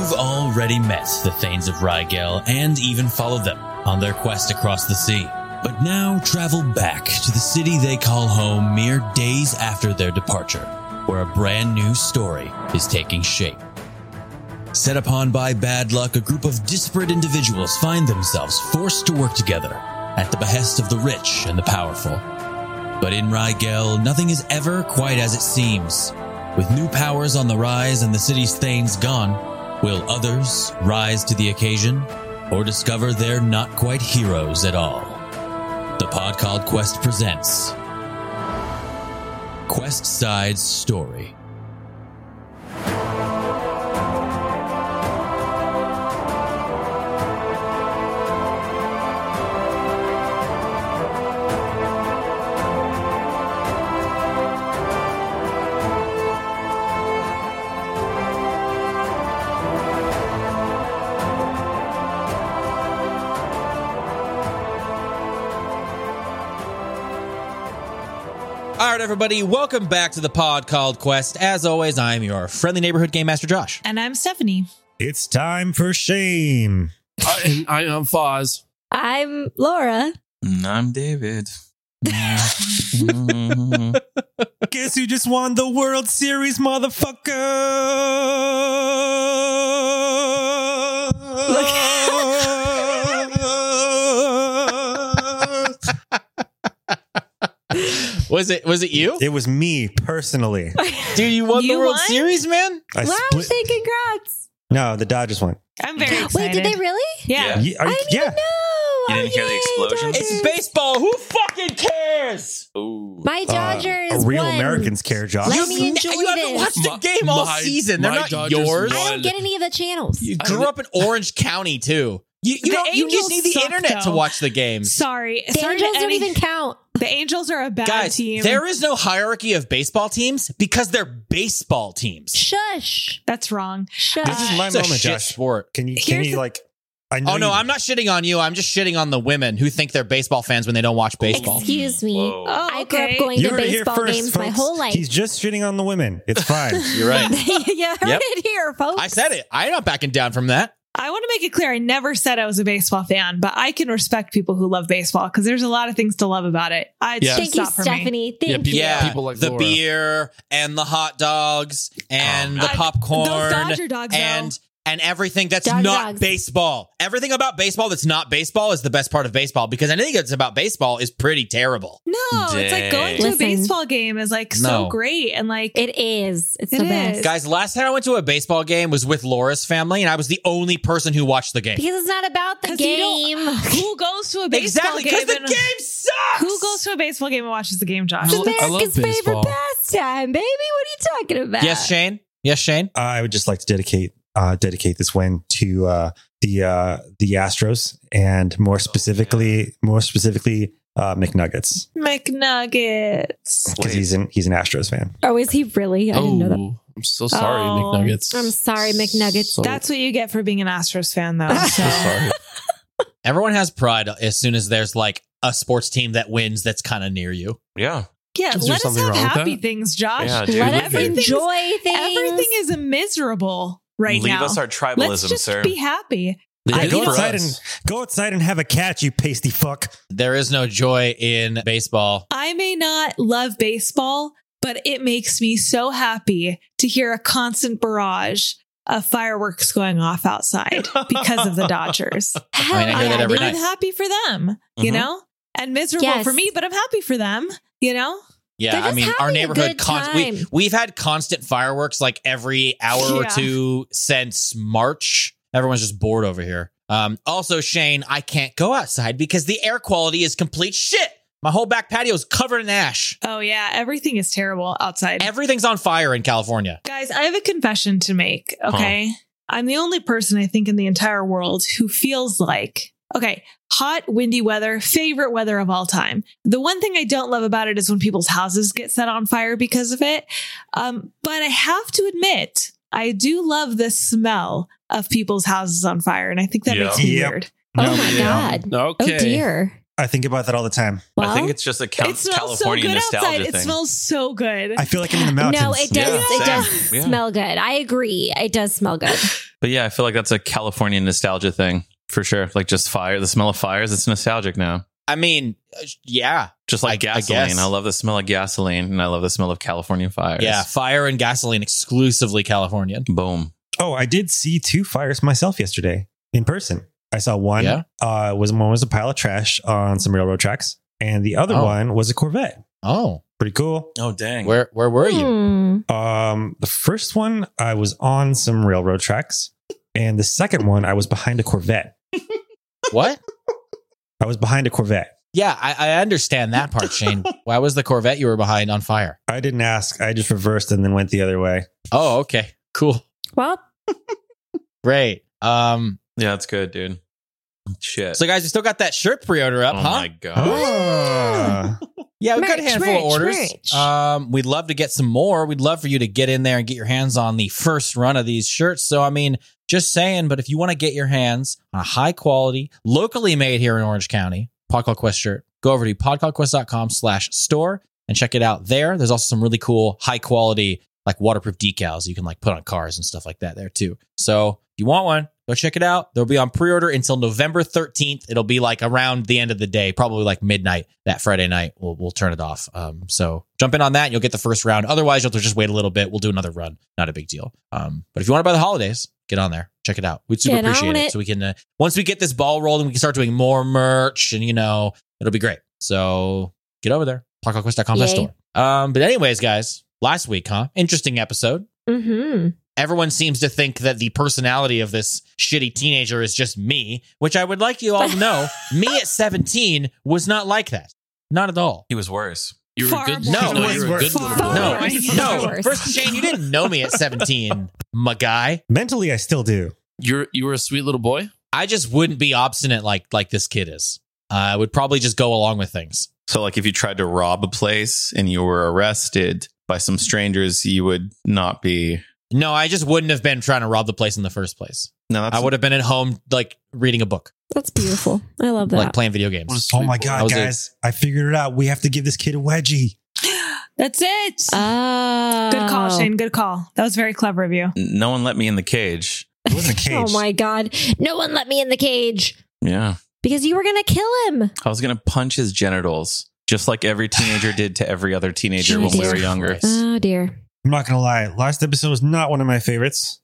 You've already met the Thanes of Rygel and even followed them on their quest across the sea. But now travel back to the city they call home mere days after their departure, where a brand new story is taking shape. Set upon by bad luck, a group of disparate individuals find themselves forced to work together at the behest of the rich and the powerful. But in Rygel, nothing is ever quite as it seems. With new powers on the rise and the city's Thanes gone, will others rise to the occasion or discover they're not quite heroes at all? The Pod Called Quest presents Quest Side's Story. All right, everybody, welcome back to the Pod Called Quest. As always, I'm your friendly neighborhood game master, Josh. And I'm Stephanie. It's time for shame. I'm Foz. I'm Laura. I'm David. Guess who just won the World Series, motherfucker? Was it you? It was me, personally. Dude, you won the You World won? Series, man? I Wow, split. say congrats. No, the Dodgers won. I'm very excited. Wait, did they really? Yeah. Yeah. I didn't even know. You didn't hear the Yay, explosions? Dodgers. It's baseball. Who fucking cares? Ooh. My Dodgers real won. Americans care, Josh. Let me enjoy You haven't this. watched the game all season. They're my not Dodgers yours. won. I don't get any of the channels. You grew up in Orange County, too. You The just Angels need the suck, internet to though. watch the games. Sorry. The Angels don't even count. The Angels are a bad Guys, team. there is no hierarchy of baseball teams because they're baseball teams. Shush. That's wrong. Shush. This is my It's a moment, shit Josh. sport. Can you Here's the- like? I know Oh, no, you- I'm not shitting on you. I'm just shitting on the women who think they're baseball fans when they don't watch baseball. Excuse me. Whoa. Oh, I grew up okay. going You to heard it here baseball first, games my folks. whole life. He's just shitting on the women. It's fine. You're right. You heard Yep. it here, folks. I said it. I'm not backing down from that. I want to make it clear I never said I was a baseball fan, but I can respect people who love baseball because there's a lot of things to love about it. It's Yeah. just Thank you, not for me. Stephanie. Yeah, Thank people- you. Yeah, people like the Laura. beer and the hot dogs and the popcorn those Dodger dogs, and everything that's Dodger not dogs. baseball. Everything about baseball that's not baseball is the best part of baseball because anything that's about baseball is pretty terrible. No, it's like going to Listen. a baseball game is like so No. great and like It is. It's It the is. best. Guys, last time I went to a baseball game was with Laura's family and I was the only person who watched the game. Because it's not about the 'Cause you don't- game. who goes to a baseball Exactly, because game? the and- game sucks! Who goes to a baseball game and watches the game, Josh? I love America's favorite baseball. pastime, baby. What are you talking about? Yes, Shane? Yes, Shane? I would just like to dedicate this win to the Astros and more specifically McNuggets McNuggets. because he's an Astros fan. Oh, is he really? I didn't know that. Oh, I'm so sorry, Oh. McNuggets. I'm sorry, McNuggets. So- That's what you get for being an Astros fan, though. So. so sorry. Everyone has pride as soon as there's like a sports team that wins that's kind of near you. Yeah. Yeah, Is there let us something have wrong with happy that? things, Josh. Yeah, dude. Let us Everything's- enjoy things. Everything is miserable right Leave now. us our Let's tribalism, just sir. be happy. Yeah, Go for outside us. go outside and have a catch, you pasty fuck. There is no joy in baseball. I may not love baseball, but it makes me so happy to hear a constant barrage of fireworks going off outside because of the Dodgers. Hell I mean, I hear that yeah, every dude. night. I'm happy for them, you Mhm. know? And miserable Yes. for me, but I'm happy for them, you know? Yeah, They're I just mean, our having a neighborhood good time. we've had constant fireworks like every hour or Yeah. two since March. Everyone's just bored over here. Also, Shane, I can't go outside because the air quality is complete shit. My whole back patio is covered in ash. Oh, yeah. Everything is terrible outside. Everything's on fire in California. Guys, I have a confession to make, okay? I'm the only person I think in the entire world who feels like, okay, hot, windy weather, favorite weather of all time. The one thing I don't love about it is when people's houses get set on fire because of it. But I have to admit, I do love the smell of people's houses on fire. And I think that Yeah. makes me Yep. weird. Oh my God. Okay. Oh dear. I think about that all the time. I think it's just a It smells so California good nostalgia outside. thing. It smells so good. I feel like I'm in the mountains. No, it does. Yeah, It does same. Yeah. smell good. I agree. It does smell good. But yeah, I feel like that's a California nostalgia thing for sure. Like just fire, the smell of fires. It's nostalgic now. I mean, yeah. Just like I gasoline. guess. I love the smell of gasoline, and I love the smell of California fires. Yeah, fire and gasoline exclusively Californian. Boom. Oh, I did see 2 fires myself yesterday in person. I saw one. Yeah? One was a pile of trash on some railroad tracks, and the other Oh. one was a Corvette. Oh, Pretty cool. Oh, dang. where were you? Hmm. The first one I was on some railroad tracks, and the second one I was behind a Corvette. What? I was behind a Corvette. Yeah, I understand that part, Shane. Why was the Corvette you were behind on fire? I didn't ask. I just reversed and then went the other way. Oh, okay. Cool. Well, Great. Yeah, that's good, dude. Shit. So guys, we still got that shirt pre-order up, oh huh? my God. Ah. Yeah, we've got a Merch, handful of merch, orders. merch. We'd love to get some more. We'd love for you to get in there and get your hands on the first run of these shirts. So, I mean, just saying, but if you want to get your hands on a high quality, locally made here in Orange County, Podcall Quest shirt, go over to podcallquest.com/store and check it out there. There's also some really cool, high quality, like waterproof decals you can like put on cars and stuff like that there too. So if you want one, go check it out. They'll be on pre-order until November 13th. It'll be like around the end of the day, probably like midnight that Friday night. We'll turn it off. So jump in on that and you'll get the first round. Otherwise, you'll have to just wait a little bit. We'll do another run. Not a big deal. But if you want to buy the holidays, get on there. Check it out. We'd super Get on appreciate it. it. So we can, once we get this ball rolling, we can start doing more merch and, it'll be great. So get over there. PodcastQuest.com/store. But anyways, guys, last week, interesting episode. mm-hmm. Everyone seems to think that the personality of this shitty teenager is just me, which I would like you all to know. Me at 17 was not like that. Not at all. He was worse. You were Far good. more. No, you were a good Far little boy. No, more. no. Worse. First, Shane, you didn't know me at 17, my guy. Mentally, I still do. You were a sweet little boy. I just wouldn't be obstinate like this kid is. I would probably just go along with things. So, like, if you tried to rob a place and you were arrested by some strangers, you would not be. No, I just wouldn't have been trying to rob the place in the first place. No, that's I would have been at home, like, reading a book, That's beautiful. I love that. like playing video games. What a sweet Oh my boy. God, was guys. I figured it out. We have to give this kid a wedgie. That's it. Oh. Good call, Shane. Good call. That was very clever of you. No one let me in the cage. It wasn't a cage. Oh my God. No one let me in the cage Yeah. because you were going to kill him. I was going to punch his genitals, just like every teenager did to every other teenager when we Jesus were younger. Christ. Oh, dear. I'm not gonna lie. Last episode was not one of my favorites.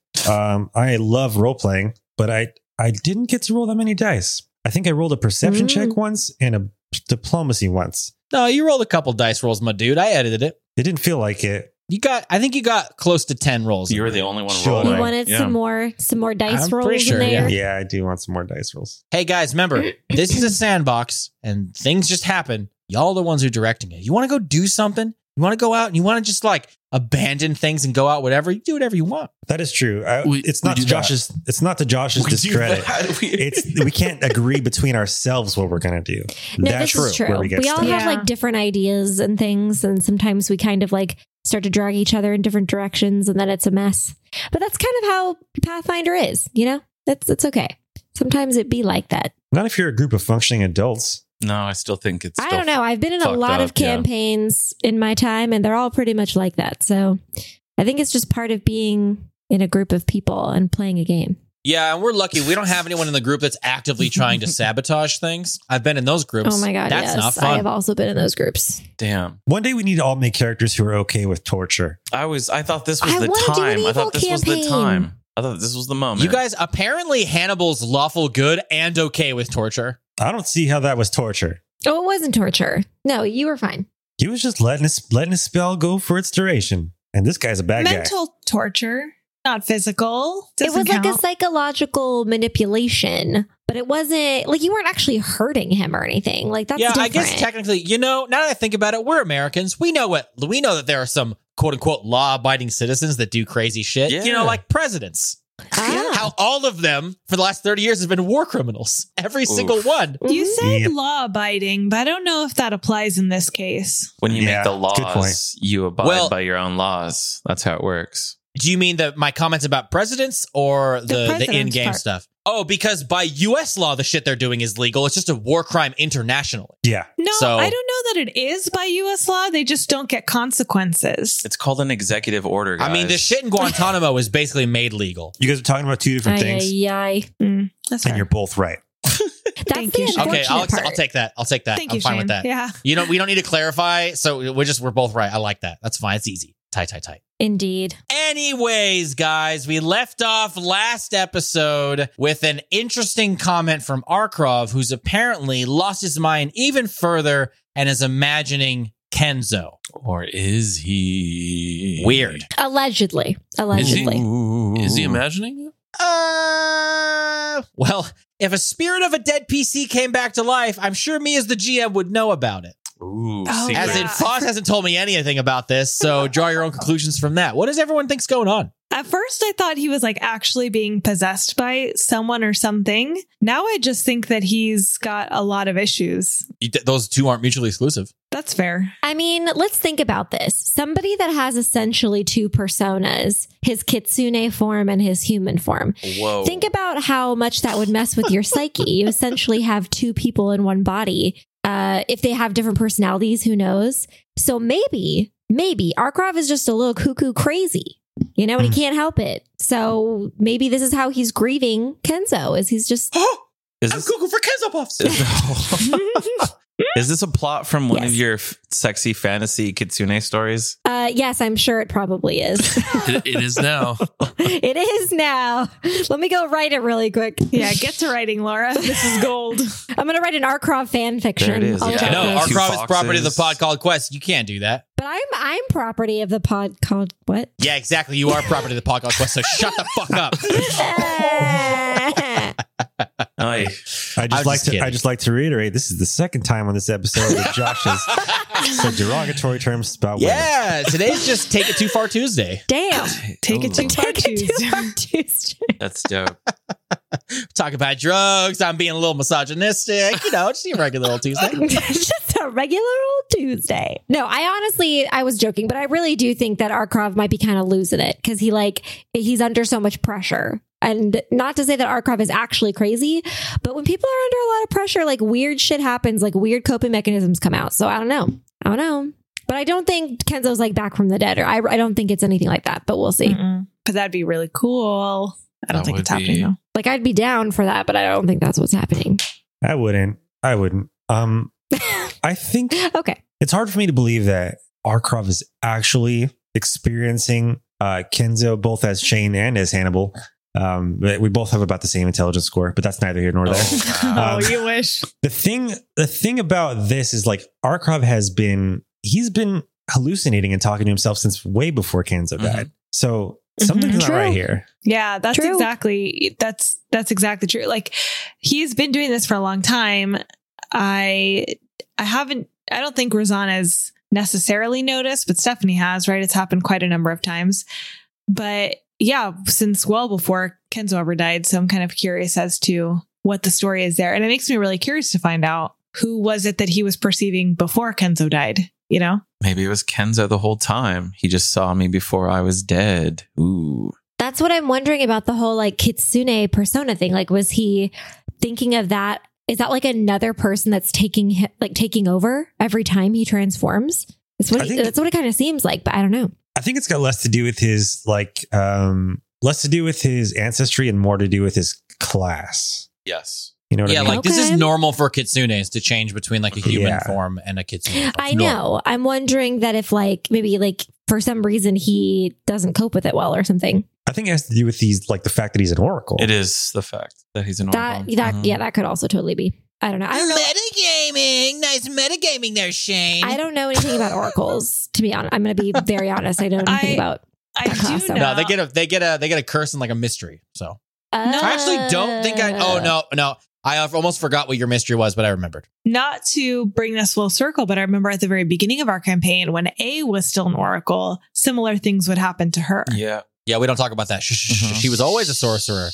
I love role playing, but I didn't get to roll that many dice. I think I rolled a perception check once and a diplomacy once. No, you rolled a couple dice rolls, my dude. I edited it. It didn't feel like it. I think you got close to 10 rolls. You were the only one Sure. rolling. You wanted Yeah. some more dice I'm rolls pretty sure, in there? Yeah, I do want some more dice rolls. Hey guys, remember, this is a sandbox and things just happen. Y'all are the ones who are directing it. You want to go do something? You want to go out and you want to just like abandon things and go out whatever? You do whatever you want. That is true. It's we not do to that. Josh's. It's not to Josh's We do discredit. that. We can't agree between ourselves what we're gonna do. No, That's this is where true. we get We all stuck. have Yeah. like different ideas and things, and sometimes we kind of like start to drag each other in different directions, and then it's a mess. But that's kind of how Pathfinder is, It's okay. Sometimes it be like that. Not if you're a group of functioning adults. No, I still think it's. I still don't know. I've been in a fucked lot of up, yeah. campaigns in my time, and they're all pretty much like that. So I think it's just part of being in a group of people and playing a game. Yeah, and we're lucky. We don't have anyone in the group that's actively trying to sabotage things. I've been in those groups. Oh my God, That's yes. not I have fun. also been in those groups. Damn. One day we need to all make characters who are okay with torture. I thought this was I the wanna do an time. I evil thought this was the campaign. time. I thought this was the moment. You guys, apparently Hannibal's lawful good and okay with torture. I don't see how that was torture. Oh, it wasn't torture. No, you were fine. He was just letting his spell go for its duration. And this guy's a bad guy. Mental torture, not physical. It was like a count. psychological manipulation, but it wasn't like you weren't actually hurting him or anything. Like that's I different. guess technically, now that I think about it, we're Americans. We know that there are some quote unquote law abiding citizens that do crazy shit. Yeah. Like presidents. Ah. How all of them for the last 30 years have been war criminals. Every single one. You Mhm. said Yep. law abiding, but I don't know if that applies in this case. when you Yeah, make the good point. laws, you abide Well- by your own laws. That's how it works. Do you mean my comments about presidents or the president's in-game part. stuff? Oh, because by U.S. law, the shit they're doing is legal. It's just a war crime internationally. Yeah. No, So- I don't know that it is by U.S. law. They just don't get consequences. It's called an executive order, guys. I mean, the shit in Guantanamo is basically made legal. You guys are talking about two different things, That's That's and fair. you're both right. Thank the you, Shane. Okay, unfortunate part. I'll take that. I'll take that. Thank I'm you, fine Shane. with that. Yeah. We don't need to clarify. So we're both right. I like that. That's fine. It's easy. Tight. Indeed. Anyways, guys, we left off last episode with an interesting comment from Arkrov, who's apparently lost his mind even further and is imagining Kenzo. Or is he Weird. Allegedly. Is he imagining it? Well, if a spirit of a dead PC came back to life, I'm sure me as the GM would know about it. Ooh, Oh, secret. As in, Foz hasn't told me anything about this, so draw your own conclusions from that. What does everyone think's going on? At first, I thought he was like actually being possessed by someone or something. Now I just think that he's got a lot of issues. Those two aren't mutually exclusive. That's fair. I mean, let's think about this. Somebody that has essentially two personas, his kitsune form and his human form. Whoa. Think about how much that would mess with your psyche. You essentially have two people in one body. If they have different personalities, who knows? So maybe Arkrov is just a little cuckoo crazy, you know, and he can't help it. So maybe this is how he's grieving Kenzo, is he's just... Is this, Google for Kenzo Puffs. is this a plot from one Yes. of your sexy fantasy kitsune stories? Yes, I'm sure it probably is. It is now. It is now. Let me go write it really quick. Yeah, get to writing, Laura. This is gold. I'm going to write an Arkrov fan fiction. There it is. I'll Yeah. check No, this. Two Arkrov is property of the foxes. pod called Quest. You can't do that. But I'm property of the pod called what? Yeah, exactly. You are property of the pod called Quest, so shut the fuck up. Aye. I just like to reiterate, this is the second time on this episode that Josh has said derogatory terms about women. Yeah, today's just Take It Too Far Tuesday. Damn. Take it too far, Take it Tuesday. too far Tuesday. That's dope. Talk about drugs. I'm being a little misogynistic. You know, just a regular old Tuesday. Just a regular old Tuesday. No, I was joking, but I really do think that Arkrov might be kind of losing it because he's under so much pressure. And not to say that Arkrov is actually crazy, but when people are under a lot of pressure, like weird shit happens, like weird coping mechanisms come out. So I don't know. But I don't think Kenzo's like back from the dead, or I don't think it's anything like that, but we'll see. Mm-mm. But that'd be really cool. I don't That think would it's happening be- though. Like I'd be down for that, but I don't think that's what's happening. I wouldn't. I think Okay. it's hard for me to believe that Arkrov is actually experiencing Kenzo both as Shane and as Hannibal. But we both have about the same intelligence score, but that's neither here nor there. Oh, you wish. The thing about this is like Arkrov he's been hallucinating and talking to himself since way before Kenzo died. So something's not True. right here. Yeah, that's True. exactly true. Like he's been doing this for a long time. I don't think Rosanna's necessarily noticed, but Stephanie has, right? It's happened quite a number of times. But yeah, since well before Kenzo ever died. So I'm kind of curious as to what the story is there. And it makes me really curious to find out who was it that he was perceiving before Kenzo died, you know? Maybe it was Kenzo the whole time. He just saw me before I was dead. Ooh. That's what I'm wondering about the whole like kitsune persona thing. Like, was he thinking of that? Is that like another person that's taking over every time he transforms? That's what it kind of seems like, but I don't know. I think it's got less to do with his ancestry and more to do with his class. Yes. You know what I Yeah, mean? like this is Okay. normal for kitsunes to change between like a human Yeah. form and a kitsune form. I know. I'm wondering that if like maybe like for some reason he doesn't cope with it well or something. I think it has to do with the fact that he's an oracle. It is the fact that he's an That oracle. that could also totally be. I don't know. I don't know. Metagaming. Nice metagaming there, Shane. I don't know anything about oracles, to be honest. I'm going to be very honest. I don't know anything about. I That class, do so- know. No, they get a curse and like a mystery. So I actually don't think no. I almost forgot what your mystery was, but I remembered. Not to bring this full circle, but I remember at the very beginning of our campaign when A was still an oracle, similar things would happen to her. Yeah. Yeah, we don't talk about that. Mhm. She was always a sorcerer.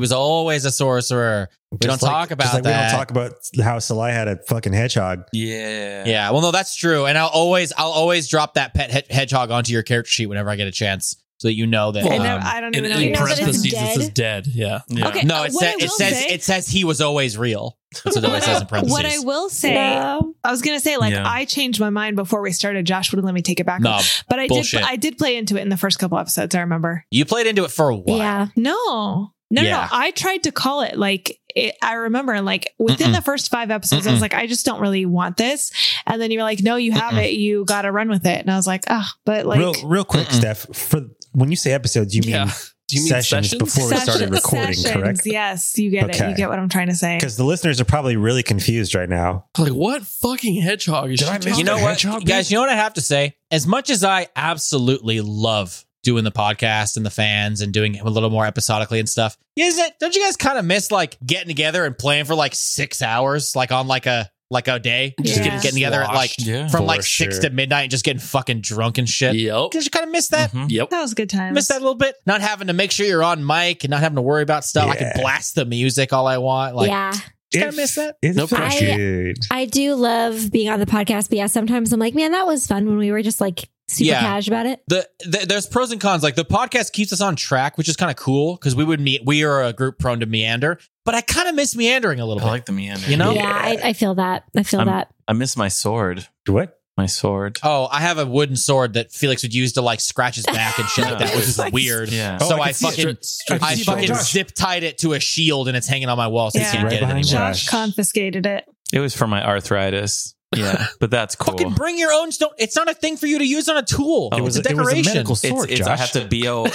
We don't talk about We don't that. talk about how Salai had a fucking hedgehog. Yeah. Yeah, well, no, that's true. And I'll always drop that pet hedgehog onto your character sheet whenever I get a chance, so that you know that. I don't even know. In what you're that it's parentheses, saying. it says dead. Yeah. Yeah. Okay. No, What I will say- it says he was always real. That's what it always says in parentheses. What I will say, No. I was gonna say, like, Yeah. I changed my mind before we started. Josh wouldn't let me take it back. No, But bullshit. I did play into it in the first couple episodes, I remember. you played into it for a while. Yeah. No. Yeah. I tried to call it I remember like within the first 5 episodes, I was like, I just don't really want this. And then you were like, no, you have it. You got to run with it. And I was like, but like real quick, Steph. For when you say episodes, you mean Yeah. Do you mean sessions sessions? before we started recording, sessions, correct? Yes, you get it. Okay. You get what I'm trying to say. Because the listeners are probably really confused right now. Like, what fucking hedgehog is Did she I miss talking You know the what, hedgehog, guys? You know what I have to say? As much as I absolutely love doing the podcast and the fans and doing it a little more episodically and stuff, don't you guys kind of miss like getting together and playing for like 6 hours, like on like a day, just Yeah. getting together at like Yeah. from For like 6 sure. to midnight and just getting fucking drunk and shit? Yep. Did you kind of miss that? Mhm. Yep. That was a good time. Miss that a little bit. Not having to make sure you're on mic and not having to worry about stuff. I Yeah. can blast the music all I want. Like, yeah. just kind of miss that. It Nope. feels good. I do love being on the podcast, but yeah, sometimes I'm like, man, that was fun when we were just like super Yeah. cash about it. There's pros and cons. Like the podcast keeps us on track, which is kind of cool because we are a group prone to meander, but I kind of miss meandering a little I bit. like the meander. You know? Yeah, I feel that. I feel that. I miss my sword. What? My sword. Oh, I have a wooden sword that Felix would use to like scratch his back and shit like that, which is weird. Yeah. Oh, So I I can see it. fucking, I see it fucking behind Josh. zip tied it to a shield and it's hanging on my wall, so Yeah. you can't Right get it behind anymore. Josh. Josh confiscated it. It was for my arthritis. Yeah, but that's cool. Fucking bring your own stone. It's not a thing for you to use on a tool. Oh, It's a it was a decoration. medical sword, It's I Josh. have to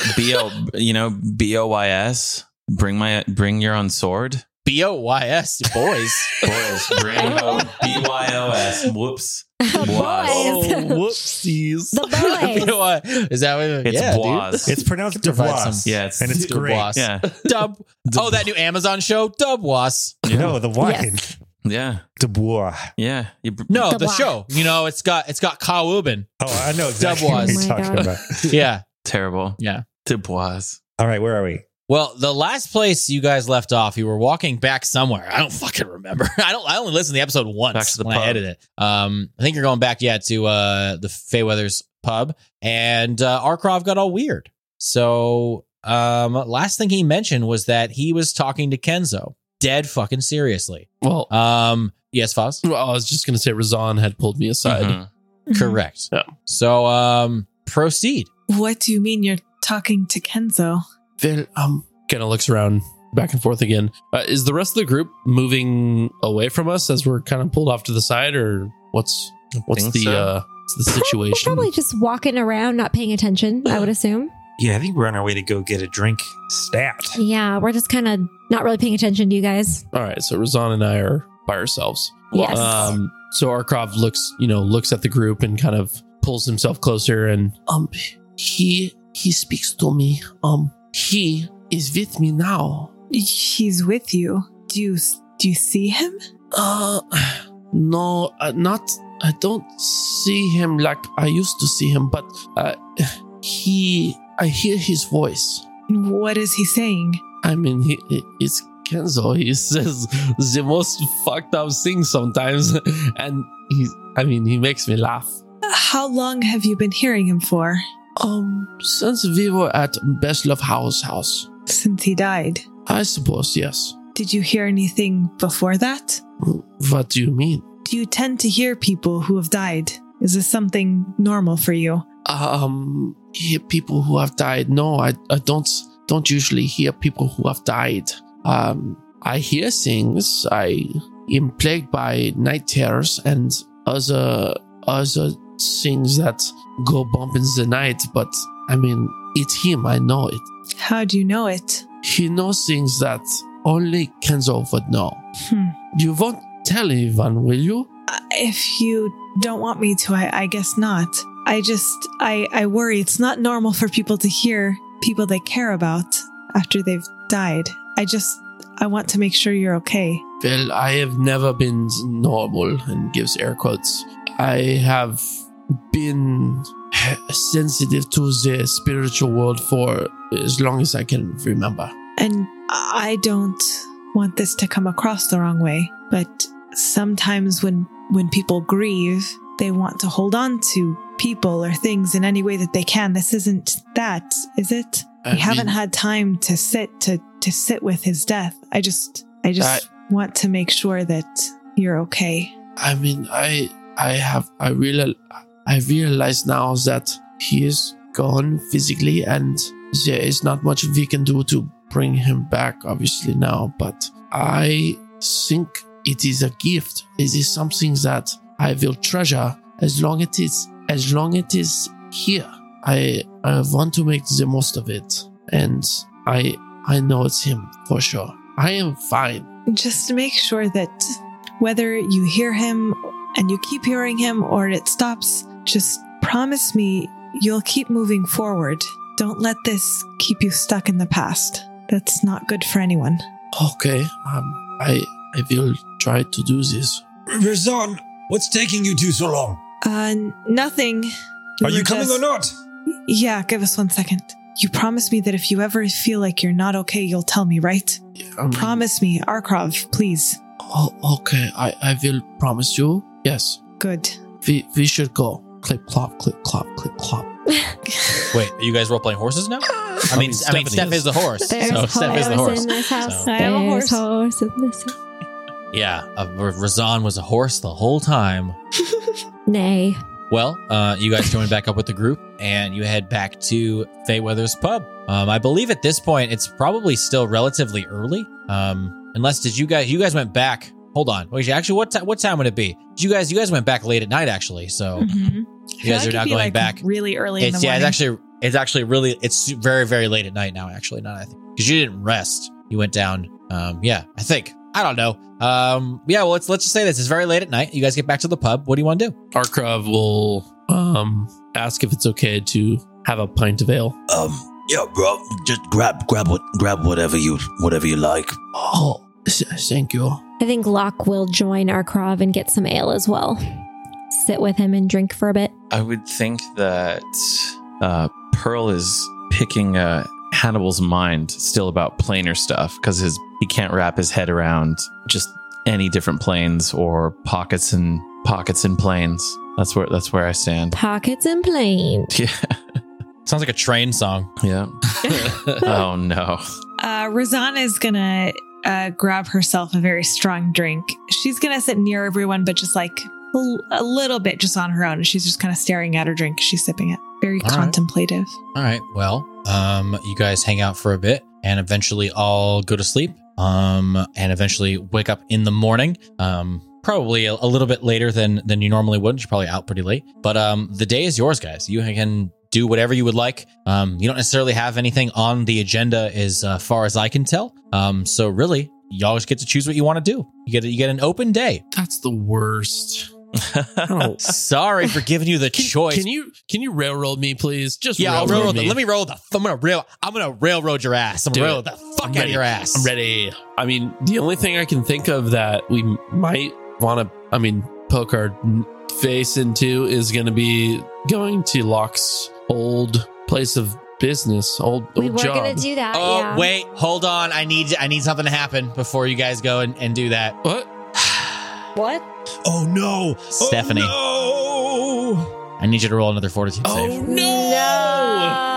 BOYS. Bring your own sword. BOYS, boys. Boys, bring BYOS. Whoops. Boys. whoopsies. The boys. Is that what It's yeah, dude. Bois. It's pronounced Provide Dubois. some- Yeah, it's and it's great. Dubois. yeah, Dub. Oh, that new Amazon show, Dubwas. No, the wine. Yes. yeah, Dubois. yeah. No, the Dubois. show. You know, it's got Kyle Ubin. Oh, I know exactly Dubois. what you're Oh my talking God. about. Yeah, Terrible. yeah. Dubois. All right, where are we? Well, the last place you guys left off, you were walking back somewhere. I don't fucking remember. I only listened to the episode Back once to the when I pub. edited it. I think you're going back, to the Feyweathers pub, and Arkrov got all weird. So, last thing he mentioned was that he was talking to Kenzo, dead fucking seriously. Well, Yes, Foz? well, I was just going to say Razan had pulled me aside. Mhm. Correct. Yeah. So, proceed. What do you mean you're talking to Kenzo? Well, kind of looks around back and forth again. Is the rest of the group moving away from us as we're kind of pulled off to the side, or what's think the so. what's the situation? We're probably just walking around, not paying attention, I would assume. Yeah, I think we're on our way to go get a drink stat. Yeah, we're just kind of not really paying attention to you guys. All right, so Razan and I are by ourselves. Yes. So Arkrov looks at the group and kind of pulls himself closer and he speaks to me. He is with me now. He's with you. Do you see him? No, not. I don't see him like I used to see him, but I hear his voice. What is he saying? I mean, it's Kenzo. He says the most fucked up things sometimes, and he makes me laugh. How long have you been hearing him for? Since we were at Best Love house, Since he died. I suppose, yes. Did you hear anything before that? What do you mean? Do you tend to hear people who have died? Is this something normal for you? Hear people who have died. No, I don't usually hear people who have died. I hear things. I am plagued by night terrors and other things that go bump in the night, but I mean, it's him. I know it. How do you know it? He knows things that only Kenzo would know. You won't tell anyone, will you? If you don't want me to, I guess not. I worry. It's not normal for people to hear people they care about after they've died. I want to make sure you're okay. Well, I have never been normal, and gives air quotes. I have been sensitive to the spiritual world for as long as I can remember. And I don't want this to come across the wrong way, but sometimes when people grieve, they want to hold on to people or things in any way that they can. This isn't that, is it? We haven't had time to sit with his death. I just want to make sure that you're okay. I mean, I realize now that he is gone physically, and there is not much we can do to bring him back, obviously now. But I think it is a gift. It is something that I will treasure as long it is here. I want to make the most of it, and I know it's him for sure. I am fine. Just to make sure that whether you hear him and you keep hearing him or it stops, just promise me you'll keep moving forward. Don't let this keep you stuck in the past. That's not good for anyone. Okay, I will try to do this. Razan, what's taking you two so long? Nothing. Are you coming or not? Yeah, give us 1 second. You promise me that if you ever feel like you're not okay, you'll tell me, right? Promise me, Arkrov, please. Oh, okay, I will promise you. Yes. Good. We should go. Clip clop, clip clop, clip clop. Wait, are you guys role playing horses now? I mean, Steph is the horse. There's Steph is the horse. in this house. I am a There's horse in this house. Yeah, Razan was a horse the whole time. Nay. Well, you guys join back up with the group, and you head back to Feyweather's pub. I believe at this point it's probably still relatively early. Unless you guys went back. Hold on. Wait, actually, what time would it be? You guys went back late at night, actually. So you guys are now going back really early in the morning. It's actually really very, very late at night now. Actually, not I think because you didn't rest. You went down. I think. I don't know. Well, let's just say this is very late at night. You guys get back to the pub. What do you want to do? Arkrov will ask if it's okay to have a pint of ale. Yeah, bro. Just grab whatever you like. Oh, thank you. I think Locke will join Arkrov and get some ale as well. Sit with him and drink for a bit. I would think that Pearl is picking Hannibal's mind still about planar stuff because he can't wrap his head around just any different planes or pockets and planes. That's where I stand. Pockets and planes. Yeah. Sounds like a train song. Yeah. Oh no. Razan is gonna grab herself a very strong drink. She's gonna sit near everyone, but just like a little bit just on her own. She's just kind of staring at her drink. She's sipping it. Very contemplative. All right. Well, you guys hang out for a bit and eventually all go to sleep. And eventually wake up in the morning. Probably a little bit later than you normally would. You're probably out pretty late. But the day is yours, guys. You can do whatever you would like. You don't necessarily have anything on the agenda as far as I can tell. So really, y'all just get to choose what you want to do. You get an open day. That's the worst. Sorry for giving you the choice. Can you railroad me, please? Just I'll railroad me. Let me roll I'm gonna railroad your ass. I'm gonna railroad the fuck out of your ass. I'm ready. I mean, the only thing I can think of that we might want to, poke our face into is going to be going to Locke's old place of business, old We were job. going to do that, Oh, yeah. wait, hold on. I need something to happen before you guys go and do that. What? What? Oh no, Stephanie. Oh, no. I need you to roll another fortitude save. No.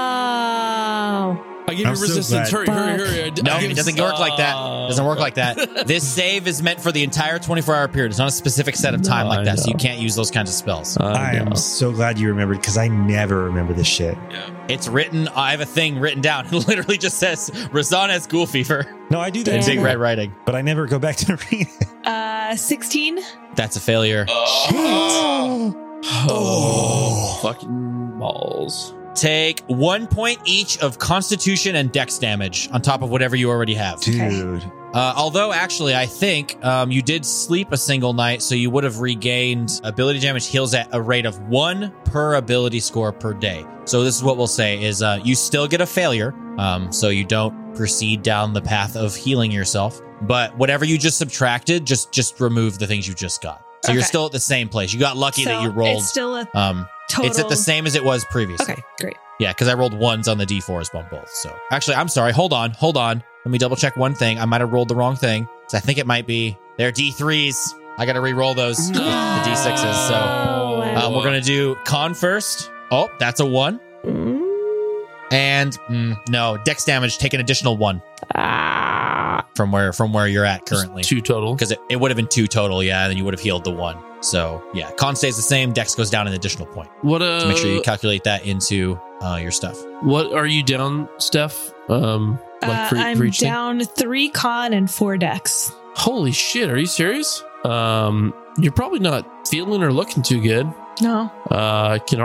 I give you I'm so resistance. glad. Hurry. No, it doesn't work like that. It doesn't work like that. This save is meant for the entire 24-hour period. It's not a specific set of time like that, so you can't use those kinds of spells. I am so glad you remembered because I never remember this shit. It's written. I have a thing written down. It literally just says Razan has ghoul fever No, I do that Yeah. in big too, red writing. but I never go back to read it. 16. That's a failure. Oh, fucking balls. Take 1 point each of Constitution and Dex damage on top of whatever you already have. Dude. Although, actually, I think you did sleep a single night, so you would have regained ability damage heals at a rate of 1 per ability score per day. So this is what we'll say is you still get a failure, so you don't proceed down the path of healing yourself. But whatever you just subtracted, just remove the things you just got. So you're Okay. still at the same place. You got lucky that you rolled. It's still a It's at the same as it was previously. Okay, great. Yeah, because I rolled ones on the D4s on both. So actually, I'm sorry. Hold on. Let me double check one thing. I might have rolled the wrong thing. So I think it might be they're D3s. I got to re-roll those, the D6s. So on. We're gonna do con first. Oh, that's a 1. And no, dex damage. Take an additional 1 from where you're at currently. 2 total. Because it would have been 2 total, yeah, and then you would have healed the 1. So yeah, con stays the same. Dex goes down an additional point. What? So make sure you calculate that into your stuff. What are you down, Steph? For I'm each thing? down 3 con and 4 dex. Holy shit! Are you serious? You're probably not feeling or looking too good. No. Can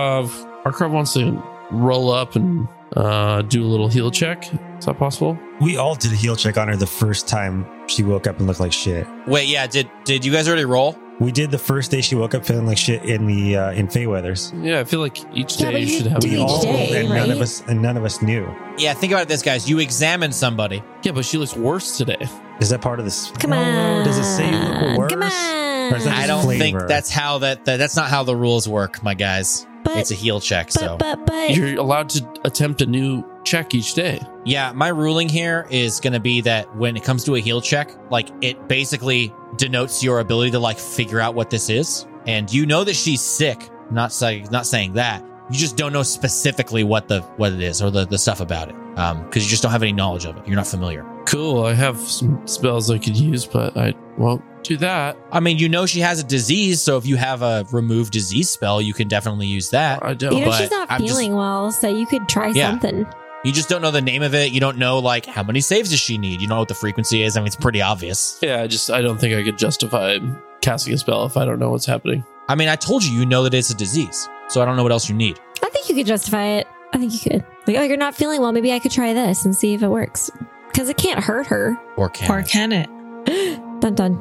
Arkrov wants to roll up and do a little heal check? Is that possible? We all did a heal check on her the first time she woke up and looked like shit. Wait, yeah, did you guys already roll? We did the first day she woke up feeling like shit in the in Feyweathers. Yeah, I feel like each Yeah, day but you you should have. do We each all day, and right? none of us knew. Yeah, think about this, guys. You examined somebody. Yeah, but she looks worse today. Is that part of this? Come on. Does it say you look worse? Come on. Or is that I just don't think flavor? that's how that's not how the rules work, my guys. But- It's a heal check, so. But You're allowed to attempt a new check each day. Yeah, my ruling here is going to be that when it comes to a heal check, like it basically denotes your ability to like figure out what this is. And you know that she's sick. Not saying that. You just don't know specifically what it is or the stuff about it. Because you just don't have any knowledge of it. You're not familiar. Cool. I have some spells I could use, but I won't do that. I mean, you know she has a disease, so if you have a remove disease spell, you can definitely use that. I don't. you know but she's not I'm just- feeling well, so you could try Yeah. something. You just don't know the name of it. You don't know like how many saves does she need. You don't know what the frequency is. I mean, it's pretty obvious. Yeah, I don't think I could justify casting a spell if I don't know what's happening. I mean, I told you know that it's a disease, so I don't know what else you need. I think you could justify it. I think you could. Like, oh, you're not feeling well. Maybe I could try this and see if it works. Because it can't hurt her. Or can. Or can it? Dun dun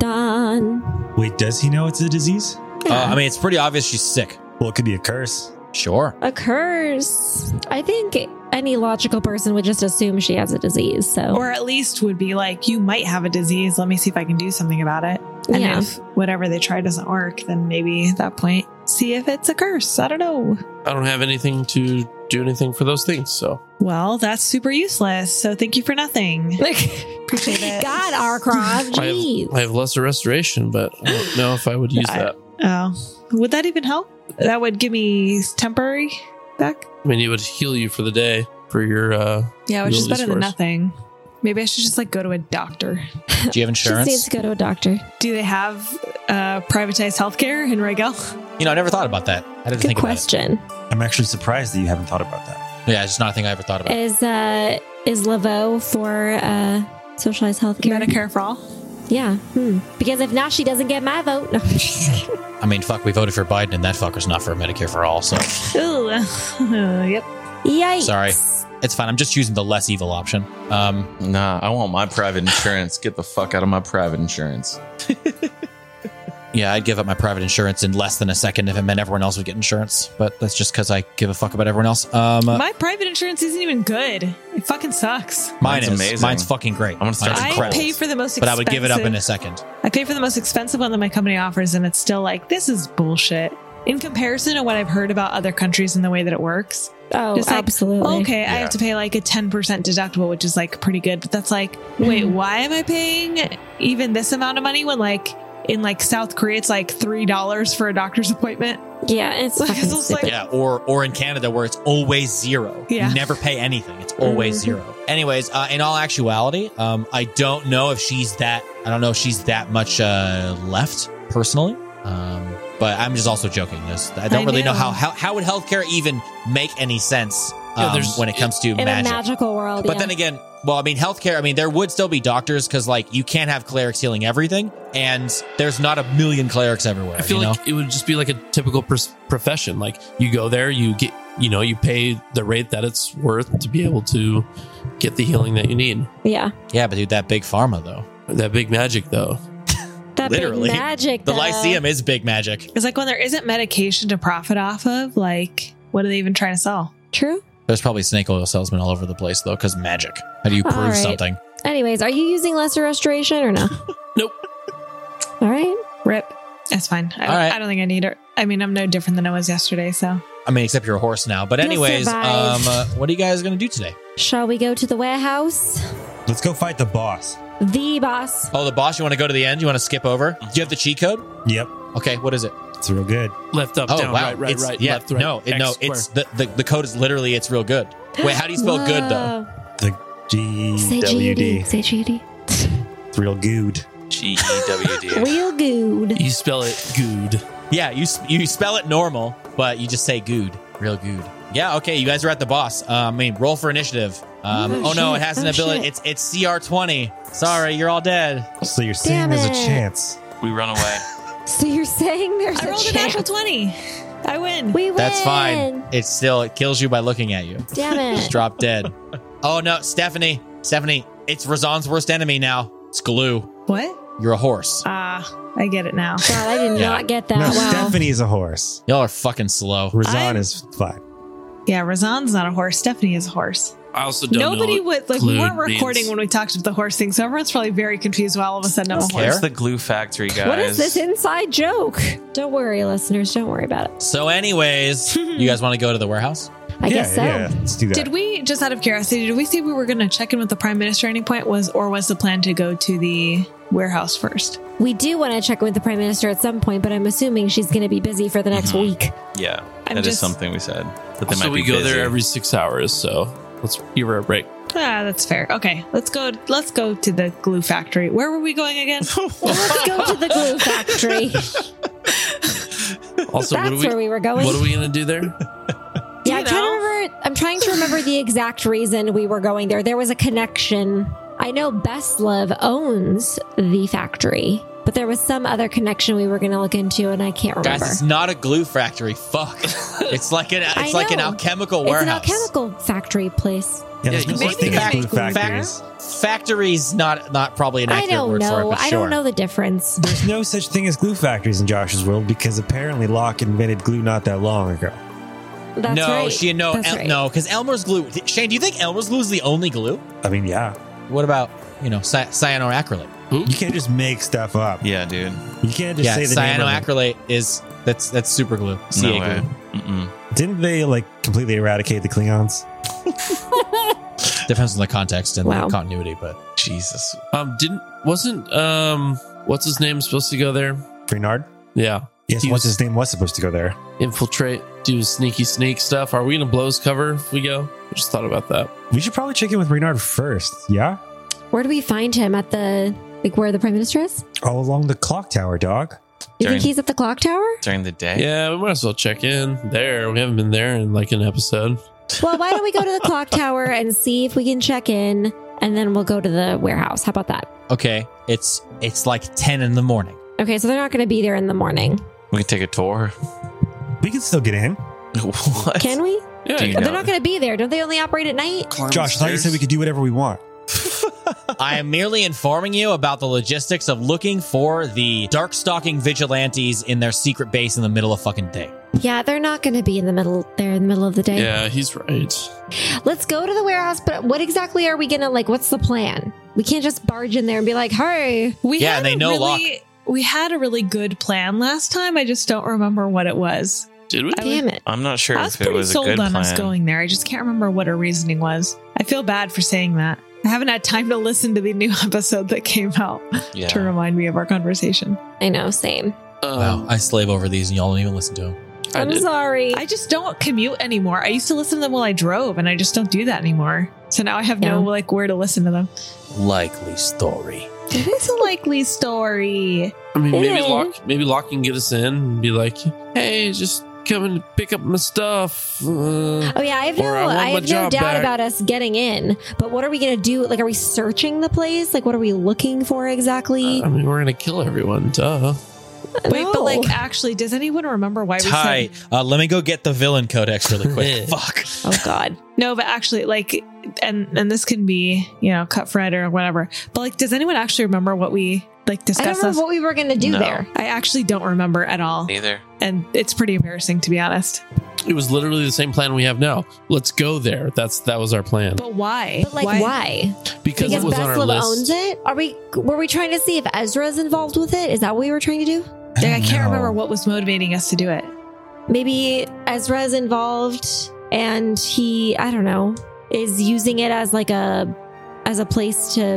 dun. Wait, does he know it's a disease? I mean, it's pretty obvious she's sick. Well, it could be a curse. Sure. A curse. I think any logical person would just assume she has a disease. So, Or at least would be like, you might have a disease. Let me see if I can do something about it. And Yeah. if whatever they try doesn't work, then maybe at that point, see if it's a curse. I don't know. I don't have anything to do anything for those things, so. Well, that's super useless. So thank you for nothing. Appreciate it. God, Arkrov, jeez. I have lesser restoration, but I don't know if I would use that. Oh, would that even help? That would give me temporary back. I mean, it would heal you for the day for your. Yeah, which is Ability better than scores. nothing. Maybe I should just like go to a doctor. Do you have Just insurance? needs to go to a doctor. Do they have privatized healthcare in Rigel? You know, I never thought about that. I didn't Good think question. I'm actually surprised that you haven't thought about that. about it. Yeah, it's just not a thing I ever thought about. Is Laveau for socialized healthcare? Medicare for all? Yeah. Because if not, she doesn't get my vote. No. I mean, fuck, we voted for Biden and that fucker's not for Medicare for all, so Ooh. Yep. Yikes. sorry. It's fine. I'm just choosing the less evil option. Nah, I want my private insurance. Get the fuck out of my private insurance. Yeah, I'd give up my private insurance in less than a second if it meant everyone else would get insurance, but that's just because I give a fuck about everyone else. My private insurance isn't even good. It fucking sucks. Mine Mine's is. amazing. Mine's fucking great. I'm gonna start Mine's I incredible. pay for the most but I expensive. would give it up in a second. I pay for the most expensive one that my company offers, and it's still like, this is bullshit. In comparison to what I've heard about other countries and the way that it works. Oh, It's like, absolutely. okay, I Yeah. have to pay like a 10% deductible, which is like pretty good. But that's like, wait, why am I paying even this amount of money when like in like South Korea, it's like $3 for a doctor's appointment? Yeah, it's Like, fucking it's just like- stupid. Yeah, or in Canada where it's always zero. Yeah. You never pay anything. It's always Mhm. zero. Anyways, in all actuality, I don't know if she's that much left personally. But I'm just also joking. I don't I really know know. how would healthcare even make any sense Yeah, there's- when it comes to In magic. a magical world. But yeah. then again, well, I mean, healthcare, I mean, there would still be doctors because, like, you can't have clerics healing everything, and there's not a million clerics everywhere. I feel you know? like it would just be like a typical profession. Like you go there, you get, you pay the rate that it's worth to be able to get the healing that you need. yeah. Yeah, but dude, that big pharma, though. That big magic, though. That Literally. big magic. The though. Lyceum is big magic. It's like when there isn't medication to profit off of, like, what are they even trying to sell? True. There's probably snake oil salesmen all over the place, though, because magic. How do you prove All right. something? Anyways, are you using lesser restoration or no? Nope. All right. Rip. That's fine. All right. I don't think I need it. I mean, I'm no different than I was yesterday, so. I mean, except you're a horse now. But You'll anyways, survive. what are you guys going to do today? Shall we go to the warehouse? Let's go fight the boss. The boss. Oh, the boss, you want to go to the end? You want to skip over? Do you have the cheat code? Yep. Okay, what is it? It's real good. Left, up, down, right, It's- right, yeah, left, right. no, X, no, square. it's the code is literally it's real good. Wait, how do you spell good though? The Say GWD. GUD. Say GUD. It's real good. GEWD. Real good. You spell it good. Yeah, you spell it normal, but you just say good, real good. Yeah, okay, you guys are at the boss. Roll for initiative. Oh no, it has an ability. shit. It's CR20. Sorry, you're all dead. So you're saying Damn there's a it. chance. We run away. So you're saying there's I a rolled a chance. natural 20. I win. We win. That's fine. It kills you by looking at you. Damn Just it. drop dead. Oh no, Stephanie, it's Razan's worst enemy now. It's glue. What? You're a horse. I get it now. God, I did Yeah. not get that. No, Wow. Stephanie's a horse. Y'all are fucking slow. Razan I'm- is fine. Yeah, Razan's not a horse. Stephanie is a horse. I also don't Nobody know what would like. We glued weren't recording means. when we talked about the horse thing, so everyone's probably very confused why all of a sudden I'm a Don't horse. care. It's the glue factory, guys. What is this inside joke? Don't worry, listeners. Don't worry about it. So, anyways, you guys want to go to the warehouse? I guess so. Yeah, let's do that. Did we, just out of curiosity, did we say we were going to check in with the Prime Minister at any point? Was the plan to go to the warehouse first? We do want to check in with the Prime Minister at some point, but I'm assuming she's going to be busy for the next week. Yeah, I'm that is just- something we said. But they Also, might we be go busy. there every 6 hours, so let's give her a break. That's fair. Okay, let's go to the glue factory. Where were we going again? Let's go to the glue factory. Also, That's where we were going. What are we gonna do there? Yeah, you know? I'm trying to remember the exact reason we were going there. There was a connection. I know Bestlev owns the factory, but there was some other connection we were going to look into, and I can't remember. Guys, it's not a glue factory. Fuck. It's like an know. alchemical It's an warehouse. alchemical factory place. Yeah, there's Yeah, no maybe such thing they as glue make glue factories. Factory's not probably an I accurate don't word for it, know. but I sure. don't know the difference. There's no such thing as glue factories in Josh's world because apparently Locke invented glue not that long ago. That's no, right. That's right. no, because Elmer's glue. Shane, do you think Elmer's glue is the only glue? I mean, yeah. What about cyanoacrylate? You can't just make stuff up. Yeah, dude. You can't just say the name of it. cyanoacrylate is that's super glue. No CA way. glue. Mm-mm. Didn't they completely eradicate the Klingons? Depends on the context and Wow. the continuity, but Jesus. Wasn't what's his name supposed to go there? Freenard? Yeah. Yes, He what's was- his name was supposed to go there. Infiltrate, do sneaky sneak stuff. Are we gonna blow his cover if we go? I just thought about that. We should probably check in with Renard first, yeah? Where do we find him? At the, where the Prime Minister is? All along the clock tower, dog. You During- think he's at the clock tower? During the day? Yeah, we might as well check in there. We haven't been there in an episode. Well, why don't we go to the clock tower and see if we can check in, and then we'll go to the warehouse. How about that? okay, it's like 10 in the morning. Okay, so they're not going to be there in the morning. We can take a tour. We can still get in. What? Can we? Yeah, Do you But know? they're not going to be there. Don't they only operate at night? Josh, I thought you said we could do whatever we want. I am merely informing you about the logistics of looking for the Darkstalking vigilantes in their secret base in the middle of fucking day. Yeah, they're not going to be in the middle of the day. Yeah, he's right. Let's go to the warehouse, but what exactly are we going to, what's the plan? We can't just barge in there and be like, hey. Yeah, and they know Locke. We had a really good plan last time. I just don't remember what it was. Did we? Damn it. I'm not sure I was if it pretty was a sold good on plan. us going there. I just can't remember what her reasoning was. I feel bad for saying that. I haven't had time to listen to the new episode that came out Yeah. to remind me of our conversation. I know, same. Wow, I slave over these and y'all don't even listen to them. I I'm did. sorry. I just don't commute anymore. I used to listen to them while I drove, and I just don't do that anymore. So now I have no where to listen to them. Likely story. It is a likely story. I mean, Yeah. maybe Locke can get us in and be like, "Hey, just come and pick up my stuff." Oh yeah, I have Or I want my no job doubt back. about us getting in. But what are we gonna do? Are we searching the place? What are we looking for exactly? I mean, we're gonna kill everyone. Duh. Wait, No. but actually, does anyone remember why we Tight. said Let me go get the villain codex really quick. Fuck. Oh God. no? But actually, and this can be cut Fred or whatever. But does anyone actually remember what we I don't discussed? remember last? what we were gonna do No. there. I actually don't remember at all, Neither. and it's pretty embarrassing to be honest. It was literally the same plan we have now. Let's go there. That was our plan. But why? But why? Because it was on our Bestlev list. owns it. Were we trying to see if Ezra's involved with it? Is that what we were trying to do? I can't No. remember what was motivating us to do it. Maybe Ezra's involved and he, I don't know, is using it as a place to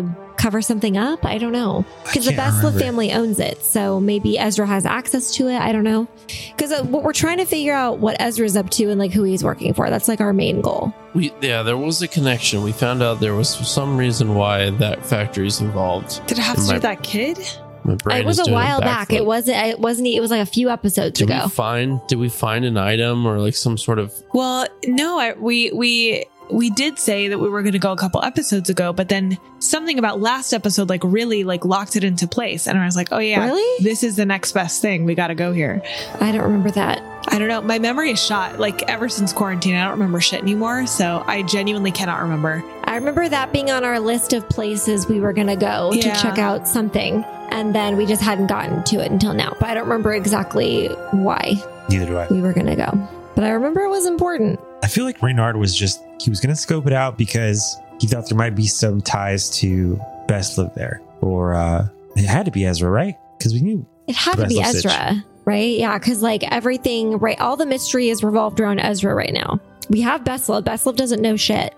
cover something up. I don't know. Because the can't Beslev remember. family owns it. So maybe Ezra has access to it. I don't know. Because what we're trying to figure out what Ezra's up to and like who he's working for. That's like our main goal. There was a connection. We found out there was some reason why that factory's involved. Did it have to do with that kid? My brain It was is a doing while back. backflip. It was like a few episodes Did ago. we find an item or like some sort of Well, no, we did say that we were going to go a couple episodes ago, but then something about last episode like really like locked it into place, and I was like, oh yeah, Really? this is the next best thing. We got to go here. I don't remember that. I don't know. My memory is shot. Like ever since quarantine, I don't remember shit anymore. So I genuinely cannot remember. I remember that being on our list of places we were going to go to Yeah. check out something. And then we just hadn't gotten to it until now. But I don't remember exactly why Neither do I. we were going to go. But I remember it was important. I feel like Reynard was he was going to scope it out because he thought there might be some ties to Beslev there. Or it had to be Ezra, right? Because we knew. It had to be Beslev Ezra, right? Yeah, because like everything, right? All the mystery is revolved around Ezra right now. We have Beslev. Beslev doesn't know shit.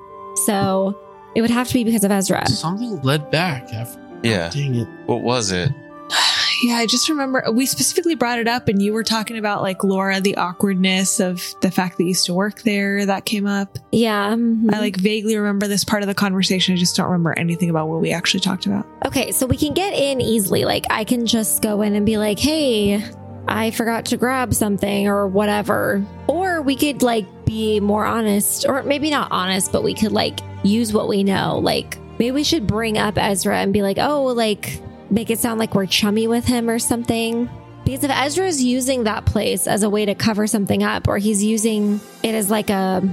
So it would have to be because of Ezra. something led back? Yeah. Dang it. What was it? Yeah, I just remember we specifically brought it up, and you were talking about like Laura, the awkwardness of the fact that you used to work there. That came up. Yeah. mhm. I like vaguely remember this part of the conversation. I just don't remember anything about what we actually talked about. Okay, so we can get in easily. Like I can just go in and be like, hey, I forgot to grab something or whatever. Or we could like be more honest, or maybe not honest, but we could like use what we know. Like maybe we should bring up Ezra and be like, oh, like make it sound like we're chummy with him or something. Because if Ezra is using that place as a way to cover something up, or he's using it as like a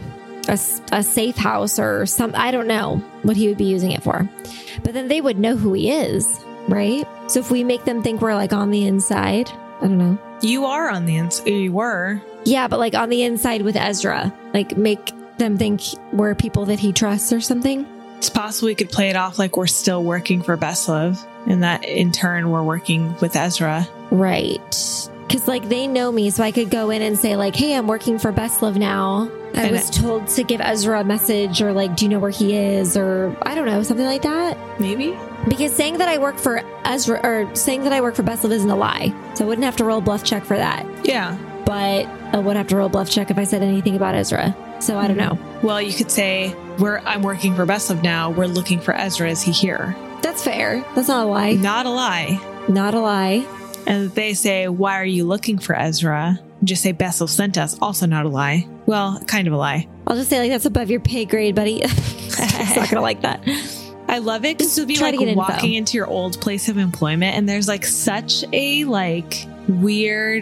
safe house or some, I don't know what he would be using it for. But then they would know who he is, right? So if we make them think we're like on the inside, I don't know. You are on the inside. You were. Yeah, but like on the inside with Ezra, like make them think we're people that he trusts or something. It's possible we could play it off like we're still working for Beslev, and that in turn we're working with Ezra. Right. Because like they know me, so I could go in and say like, hey, I'm working for Beslev now. I And was told to give Ezra a message, or like, do you know where he is? Or I don't know, something like that. Maybe. Because saying that I work for Ezra, or saying that I work for Beslev isn't a lie. So I wouldn't have to roll a bluff check for that. Yeah. But I would have to roll a bluff check if I said anything about Ezra. So I don't know. Well, you could say I'm working for Beslev now. We're looking for Ezra. Is he here? That's fair. That's not a lie. Not a lie. Not a lie. And they say, why are you looking for Ezra? Just say Beslev sent us. Also not a lie. Well, kind of a lie. I'll just say like that's above your pay grade, buddy. It's not gonna like that. I love it because you'll be try to like get walking info. into your old place of employment, and there's like such a like weird.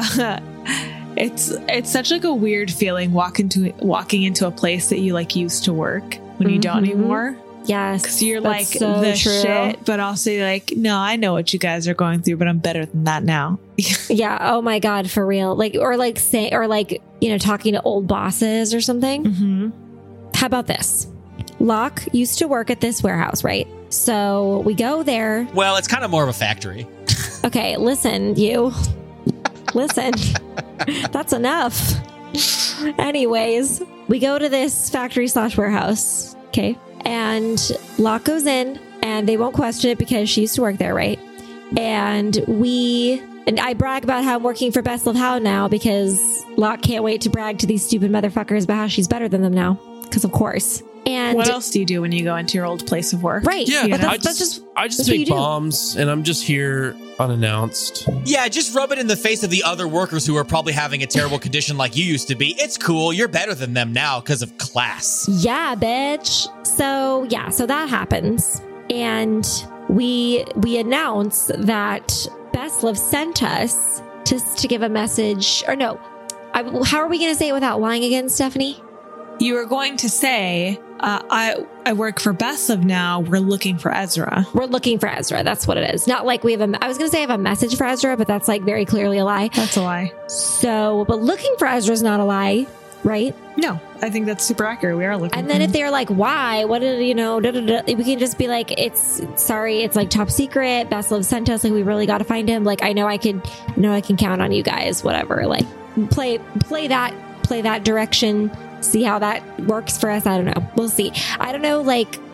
It's such like a weird feeling walking into a place that you like used to work when you don't Mhm. anymore. Yes, Because you're that's like so the true. shit, but also you're like, no, I know what you guys are going through, but I'm better than that now. Yeah. Oh my god, for real. Like talking to old bosses or something. Mm-hmm. How about this? Locke used to work at this warehouse, right? So we go there. Well, it's kind of more of a factory. Okay, listen, you. Listen. That's enough. Anyways, we go to this factory/warehouse. Okay. And Locke goes in and they won't question it because she used to work there, right? And I brag about how I'm working for Beslev How now because Locke can't wait to brag to these stupid motherfuckers about how she's better than them now. Because of course. And What else do you do when you go into your old place of work? right. Yeah, But know? I that's just that's what you make do. bombs, and I'm just here unannounced. Yeah, just rub it in the face of the other workers who are probably having a terrible condition like you used to be. It's cool. You're better than them now because of class. Yeah, bitch. So that happens. And we announce that Beslev sent us to give a message. Or no. How are we going to say it without lying again, Stephanie? You were going to say, I work for Beslev now. We're looking for Ezra. We're looking for Ezra. That's what it is. Not like we have I was going to say I have a message for Ezra, but that's like very clearly a lie. That's a lie. So, but looking for Ezra is not a lie, right? No, I think that's super accurate. We are looking. And then if they're like, why? What did we can just be like, it's like top secret. Beslev sent us. Like, we really got to find him. Like, I know I can count on you guys. Whatever. Like, play that direction. See how that works for us. I don't know. We'll see. I don't know. Like,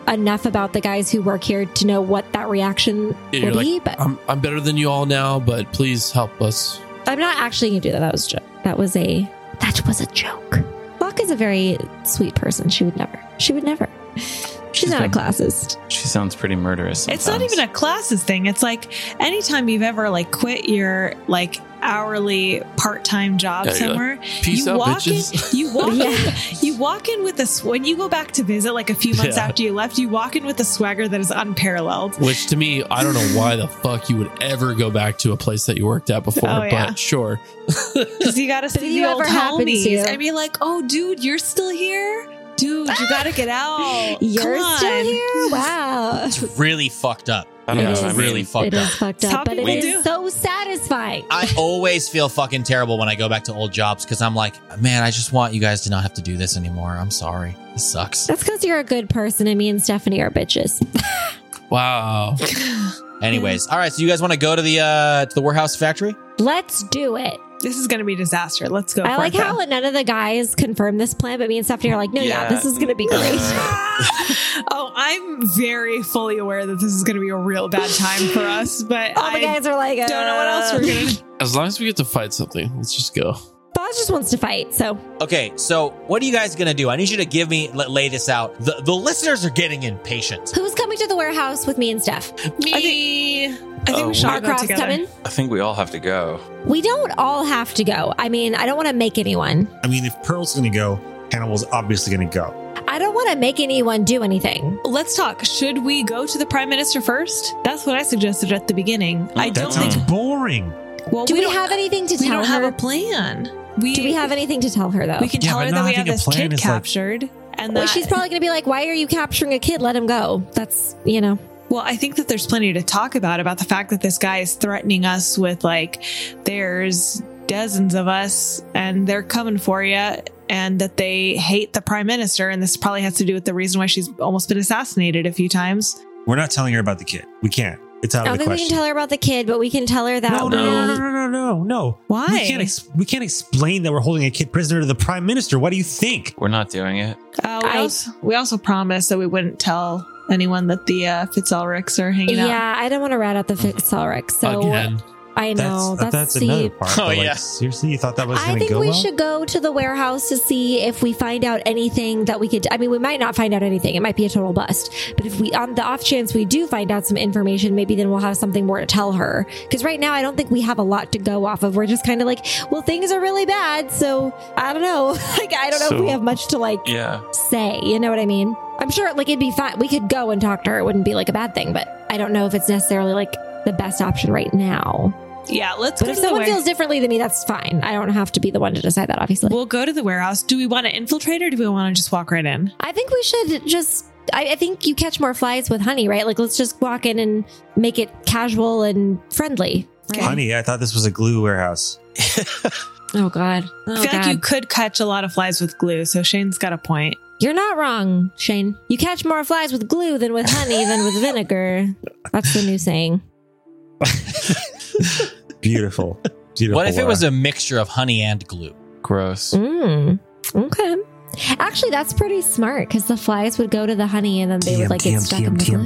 enough about the guys who work here to know what that reaction You're will be. like, But I'm better than you all now, but please help us. I'm not actually going to do that. That was a joke. That was a joke. Locke is a very sweet person. She would never. She's not a classist. She sounds pretty murderous. It's not sometimes. even a classes thing. It's like anytime you've ever like quit your like hourly part-time job Yeah, you're somewhere, Peace you out, walk bitches. in, Yeah. you walk in with this when you go back to visit like a few months Yeah. after you left, you walk in with a swagger that is unparalleled. Which to me, I don't know why the fuck you would ever go back to a place that you worked at before, Oh, yeah. but sure. Because you got to But if see you the old ever happen homies to- and be like, "Oh, dude, you're still here." Dude, you got to get out. You're Come still on. here? Wow. It's really fucked up. I don't It know. is. I mean, really fucked It up. is fucked That's how up, but it people is do. so satisfying. I always feel fucking terrible when I go back to old jobs because I'm like, man, I just want you guys to not have to do this anymore. I'm sorry. This sucks. That's because you're a good person and me and Stephanie are bitches. Wow. Anyways, all right. So you guys want to go to the warehouse factory? Let's do it. This is going to be a disaster. Let's go. I for like it, how none of the guys confirmed this plan, but me and Stephanie are like, no, yeah, Yeah. this is going to be great. Oh, I'm very fully aware that this is going to be a real bad time for us, but All the I guys are like, don't know what else we're going to do. As long as we get to fight something, let's just go. Boz just wants to fight, so Okay, so what are you guys gonna do? I need you to give me lay this out. The listeners are getting impatient. who's coming to the warehouse with me and Steph? I think we should all go Arcroft's together. coming. I think we all have to go. We don't all have to go. I mean, I don't want to make anyone. I mean, if Pearl's going to go, Hannibal's obviously going to go. I don't want to make anyone do anything. Let's talk. Should we go to the prime minister first? That's what I suggested at the beginning. I That don't sounds think. boring. Well, Do we don't- have anything to We tell don't have her? a plan. Do we have anything to tell her though? We can Yeah, tell but her no, that I we have think a this plan kid is like- captured, and Well, that she's probably going to be like, "Why are you capturing a kid? Let him go." That's Well, I think that there's plenty to talk about the fact that this guy is threatening us with like, there's dozens of us and they're coming for you, and that they hate the prime minister, and this probably has to do with the reason why she's almost been assassinated a few times. We're not telling her about the kid. We can't. It's out I don't of the think we can question. tell her about the kid, but we can tell her that No. Why? We can't explain that we're holding a kid prisoner to the prime minister. What do you think? We're not doing it. We also promised that we wouldn't tell anyone that the Fitzalrics are hanging out. Yeah, I don't want to rat out the Fitzalric. So Again. I know That's the. another part. Oh, but, like, yeah. Seriously, you thought that was I going to think go we well? should go to the warehouse to see if we find out anything that we could. I mean, we might not find out anything. It might be a total bust. But if we, on the off chance we do find out some information, maybe then we'll have something more to tell her. Because right now, I don't think we have a lot to go off of. We're just kind of like, well, things are really bad. So I don't know. Like, I don't know if we So- have much to like Yeah. say. You know what I mean? I'm sure like it'd be fine. We could go and talk to her. It wouldn't be like a bad thing. But I don't know if it's necessarily like the best option right now. Yeah, let's But go if to the someone warehouse. feels differently than me, that's fine. I don't have to be the one to decide that, obviously. We'll go to the warehouse. Do we want to infiltrate or do we want to just walk right in? I think we should just. I think you catch more flies with honey, right? Like, let's just walk in and make it casual and friendly. Right? Honey, I thought this was a glue warehouse. Oh, God. I Oh, feel like you God. could catch a lot of flies with glue, so Shane's got a point. You're not wrong, Shane. You catch more flies with glue than with honey than with vinegar. That's the new saying. Beautiful. Beautiful. What if it Laura. was a mixture of honey and glue? Gross. Okay. Actually, that's pretty smart because the flies would go to the honey and then they would like get stuck in the glue.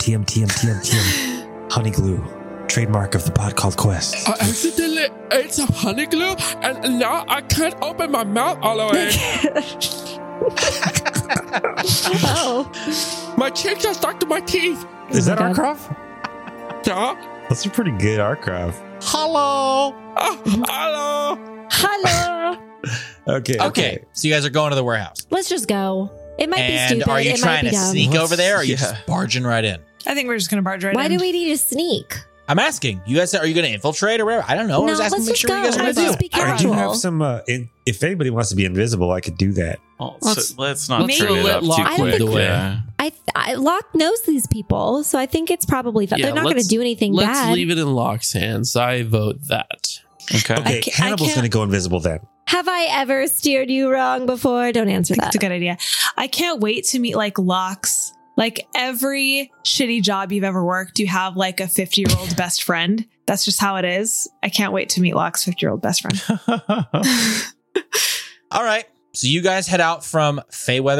TM. Honey glue. Trademark of the pod called Quest. I accidentally ate some honey glue, and now I can't open my mouth all the way. Oh. My cheeks are stuck to my teeth. Is that Oh my God. Arcroft? Yeah. That's a pretty good Arcroft. Hello. Hello. Hello. Okay. So you guys are going to the warehouse. Let's just go. It might be And stupid. are you it trying might to be dumb. sneak over there or are you Yeah. just barging right in? I think we're just going to barge right Why in. do we need to sneak? I'm asking. You guys, are you going to infiltrate or whatever? I don't know. I was No, asking to let's make just sure you guys go. are Let's going just to be do. I do casual. have some. If anybody wants to be invisible, I could do that. Oh, Let's- let's not maybe turn it let up too Locke I don't quick. think we- Yeah. Locke knows these people, so I think it's probably Yeah, they're not going to let's- do anything Let's bad. leave it in Locke's hands. I vote that. Okay. Okay, I Hannibal's can't- going to go invisible then. Have I ever steered you wrong before? Don't answer I think that. it's a good idea. I can't wait to meet like Locke's. Like every shitty job you've ever worked, you have like a 50-year-old best friend. That's just how it is. I can't wait to meet Locke's 50-year-old best friend. All right. So you guys head out from Feyweather's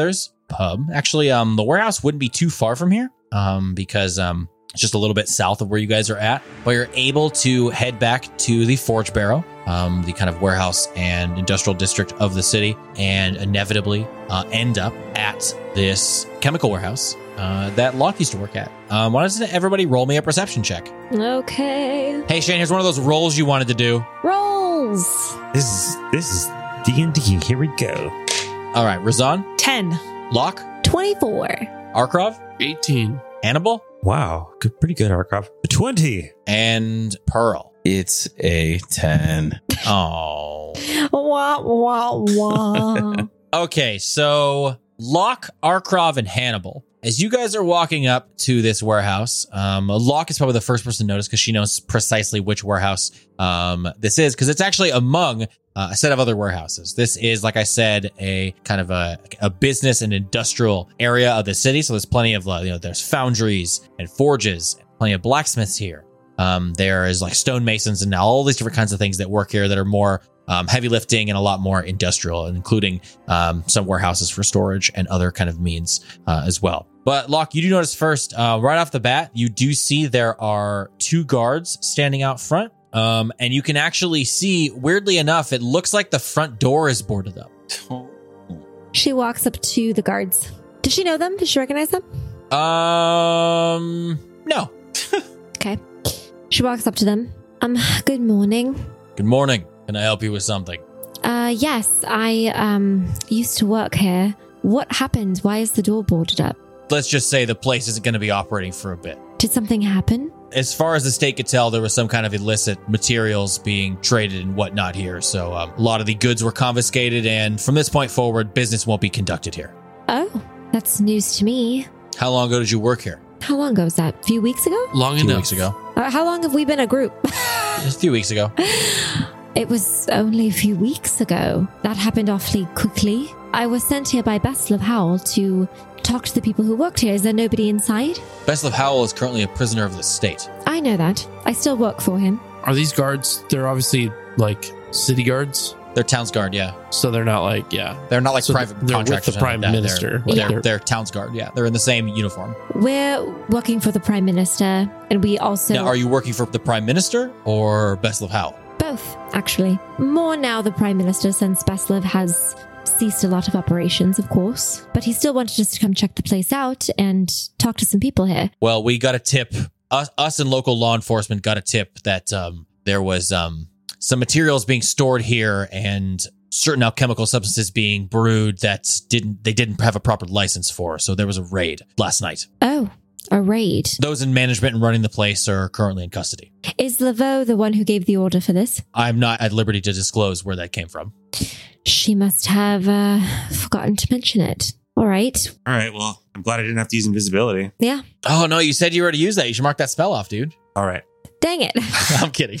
pub. Actually, the warehouse wouldn't be too far from here because it's just a little bit south of where you guys are at. But you're able to head back to the Forge Barrow, the kind of warehouse and industrial district of the city, and inevitably end up at this chemical warehouse that Locke used to work at. Why doesn't everybody roll me a perception check? Okay. Hey, Shane, here's one of those rolls you wanted to do. Rolls. This is D&D. Here we go. All right, Razan, 10. Locke, 24. Arkrov, 18. Hannibal, Wow. Good, pretty good, Arkov. 20. and Pearl. It's a 10. Oh. Wah, wah, wah. Okay, so Locke, Arkrov, and Hannibal. As you guys are walking up to this warehouse, Locke is probably the first person to notice because she knows precisely which warehouse this is, because it's actually among a set of other warehouses. This is, like I said, a kind of a business and industrial area of the city. So there's plenty of, there's foundries and forges, plenty of blacksmiths here. There is like stonemasons and all these different kinds of things that work here that are more heavy lifting and a lot more industrial, including some warehouses for storage and other kind of means as well. But Locke, you do notice first, right off the bat, you do see there are 2 guards standing out front. And you can actually see, weirdly enough, it looks like the front door is boarded up. She walks up to the guards. Does she know them? Does she recognize them? No. Okay. She walks up to them. Good morning. Good morning. Can I help you with something? Yes, I used to work here. What happened? Why is the door boarded up? Let's just say the place isn't going to be operating for a bit. Did something happen? As far as the state could tell, there was some kind of illicit materials being traded and whatnot here. So a lot of the goods were confiscated, and from this point forward, business won't be conducted here. Oh, that's news to me. How long ago did you work here? How long ago was that? A few weeks ago? Long 2 enough. weeks ago. How long have we been a group? Just a few weeks ago. It was only a few weeks ago. That happened awfully quickly. I was sent here by Bestlev Howell to talk to the people who worked here. Is there nobody inside? Bestlev Howell is currently a prisoner of the state. I know that. I still work for him. Are these guards, they're obviously like city guards? They're towns guard, yeah. So they're not like, yeah. They're not like So private they're with contractors. the or anything prime like that. minister. They're towns guard, yeah. They're in the same uniform. We're working for the Prime Minister, and we also... Now, are you working for the Prime Minister or Bestlev Howell? Both, actually. More now the Prime Minister, since Bestlev has ceased a lot of operations, of course. But he still wanted us to come check the place out and talk to some people here. Well, we got a tip. Us and local law enforcement got a tip that there was some materials being stored here and certain alchemical substances being brewed that they didn't have a proper license for. So there was a raid last night. Oh, a raid. Those in management and running the place are currently in custody. Is Laveau the one who gave the order for this? I'm not at liberty to disclose where that came from. She must have forgotten to mention it. All right. All right. Well, I'm glad I didn't have to use invisibility. Yeah. Oh, no, you said you were to use that. You should mark that spell off, dude. All right. Dang it. I'm kidding.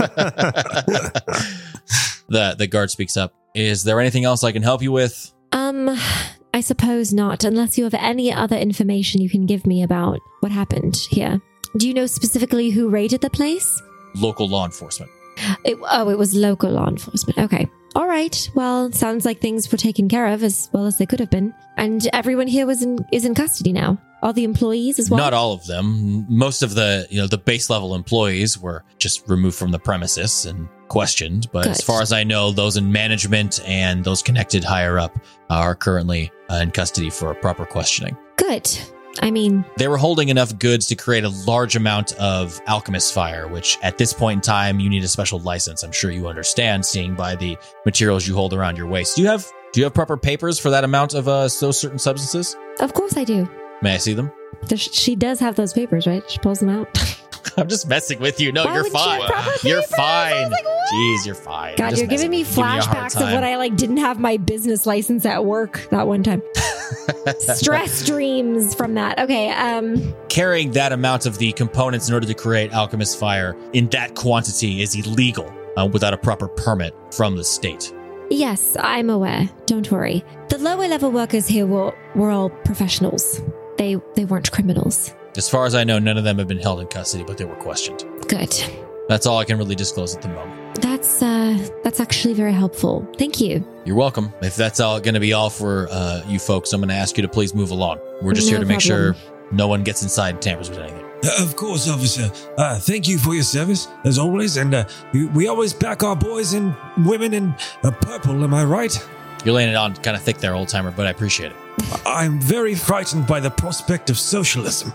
The guard speaks up. Is there anything else I can help you with? I suppose not, unless you have any other information you can give me about what happened here. Do you know specifically who raided the place? Local law enforcement. It was local law enforcement. Okay. All right. Well, sounds like things were taken care of as well as they could have been. And everyone here is in custody now. All the employees as well? Not all of them. Most of the base level employees were just removed from the premises and questioned. But as far as I know, those in management and those connected higher up are currently in custody for proper questioning. Good. I mean, they were holding enough goods to create a large amount of alchemist fire, which at this point in time, you need a special license. I'm sure you understand, seeing by the materials you hold around your waist. Do you have proper papers for that amount of those certain substances? Of course I do. May I see them? She does have those papers, right? She pulls them out. I'm just messing with you. No, Why you're would fine. she have proper You're papers? fine. I was like, what? Jeez, you're fine. God, you're giving me flashbacks of when I didn't have my business license at work that one time. Stress dreams from that. Okay. Carrying that amount of the components in order to create alchemist fire in that quantity is illegal without a proper permit from the state. Yes, I'm aware. Don't worry. The lower level workers here were all professionals. They weren't criminals. As far as I know, none of them have been held in custody, but they were questioned. Good. That's all I can really disclose at the moment. That's actually very helpful. Thank you. You're welcome. If that's all going to be all for you folks, I'm going to ask you to please move along. We're just No here to make problem. sure no one gets inside and tampers with anything. Of course, officer. Thank you for your service, as always. And we always back our boys and women in purple, am I right? You're laying it on kind of thick there, old timer, but I appreciate it. I'm very frightened by the prospect of socialism.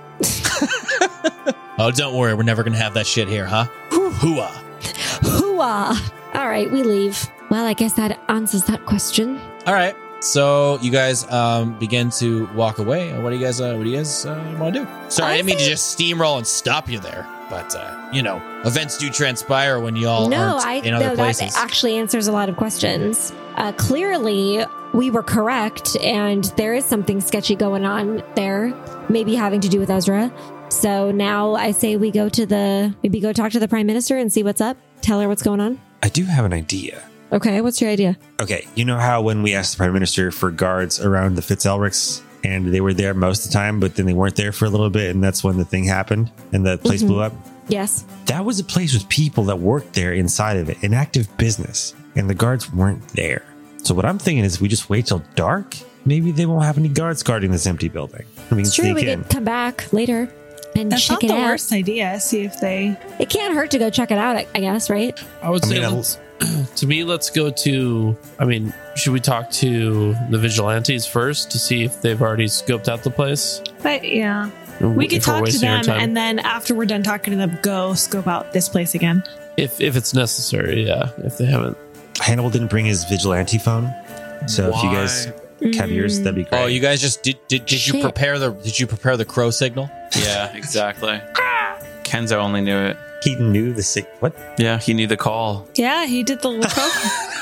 Oh, don't worry. We're never going to have that shit here, huh? Hooah. Hooah! All right, we leave. Well, I guess that answers that question. All right. So you guys begin to walk away. What do you guys want to do? Sorry, I didn't mean to just steamroll and stop you there. But, events do transpire when you all aren't in other places. That actually answers a lot of questions. Clearly, we were correct, and there is something sketchy going on there, maybe having to do with Ezra. So now I say we go talk to the Prime Minister and see what's up. Tell her what's going on. I do have an idea. Okay, what's your idea? Okay, you know how when we asked the Prime Minister for guards around the Fitzelrics, and they were there most of the time, but then they weren't there for a little bit, and that's when the thing happened, and the place blew up? Yes. That was a place with people that worked there inside of it, an active business, and the guards weren't there. So what I'm thinking is we just wait till dark? Maybe they won't have any guards guarding this empty building. We can It's true, sneak we in. could come back later and That's check not it the out. worst idea. See if they. It can't hurt to go check it out, I guess, right? I would say, let's go to. I mean, should we talk to the vigilantes first to see if they've already scoped out the place? But yeah, we could If we're talk to wasting our them, time. and then after we're done talking to them, go scope out this place again. If it's necessary, yeah. If they haven't, Hannibal didn't bring his vigilante phone, so if you guys have yours, that'd be great. Oh, you guys just did you Shit. prepare the crow signal? Yeah, exactly. Kenzo only knew it. He knew the sick. What? Yeah, he knew the call. Yeah, he did the little crow.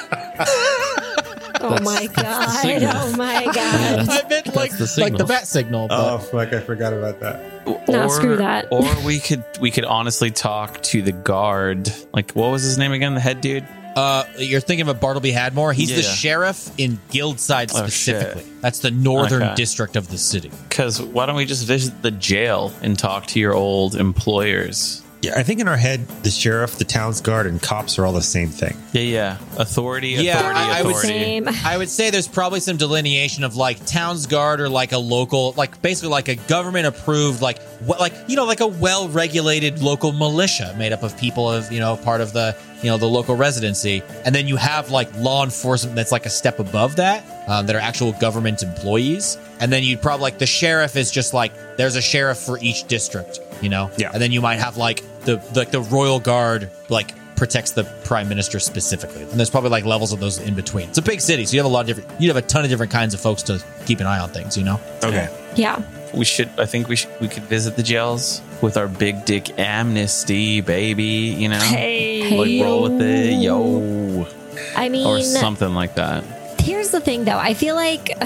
Oh my god! signal. Oh my god! I meant the signal. bat signal. Oh, fuck, I forgot about that. No, screw that. Or we could honestly talk to the guard. Like, what was his name again? The head dude? You're thinking of Bartleby Hadmore. He's the Yeah. sheriff in Guildside Oh, specifically. shit. That's the northern Okay. district of the city. Because why don't we just visit the jail and talk to your old employers? Yeah, I think in our head, the sheriff, the town's guard, and cops are all the same thing. Yeah. Authority, Yeah, authority, I would authority. Same. I would say there's probably some delineation of like town's guard or like a local, like basically like a government approved, like a well-regulated local militia made up of people of, part of the, the local residency. And then you have like law enforcement that's like a step above that, that are actual government employees. And then you'd probably like the sheriff is just like, there's a sheriff for each district, Yeah. And then you might have like the royal guard, like protects the prime minister specifically. And there's probably like levels of those in between. It's a big city, so you have a ton of different kinds of folks to keep an eye on things, Okay. Yeah. I think we could visit the jails with our big dick amnesty, baby, Hey. Like roll with it, yo. I mean, Or something like that. here's the thing, though. I feel like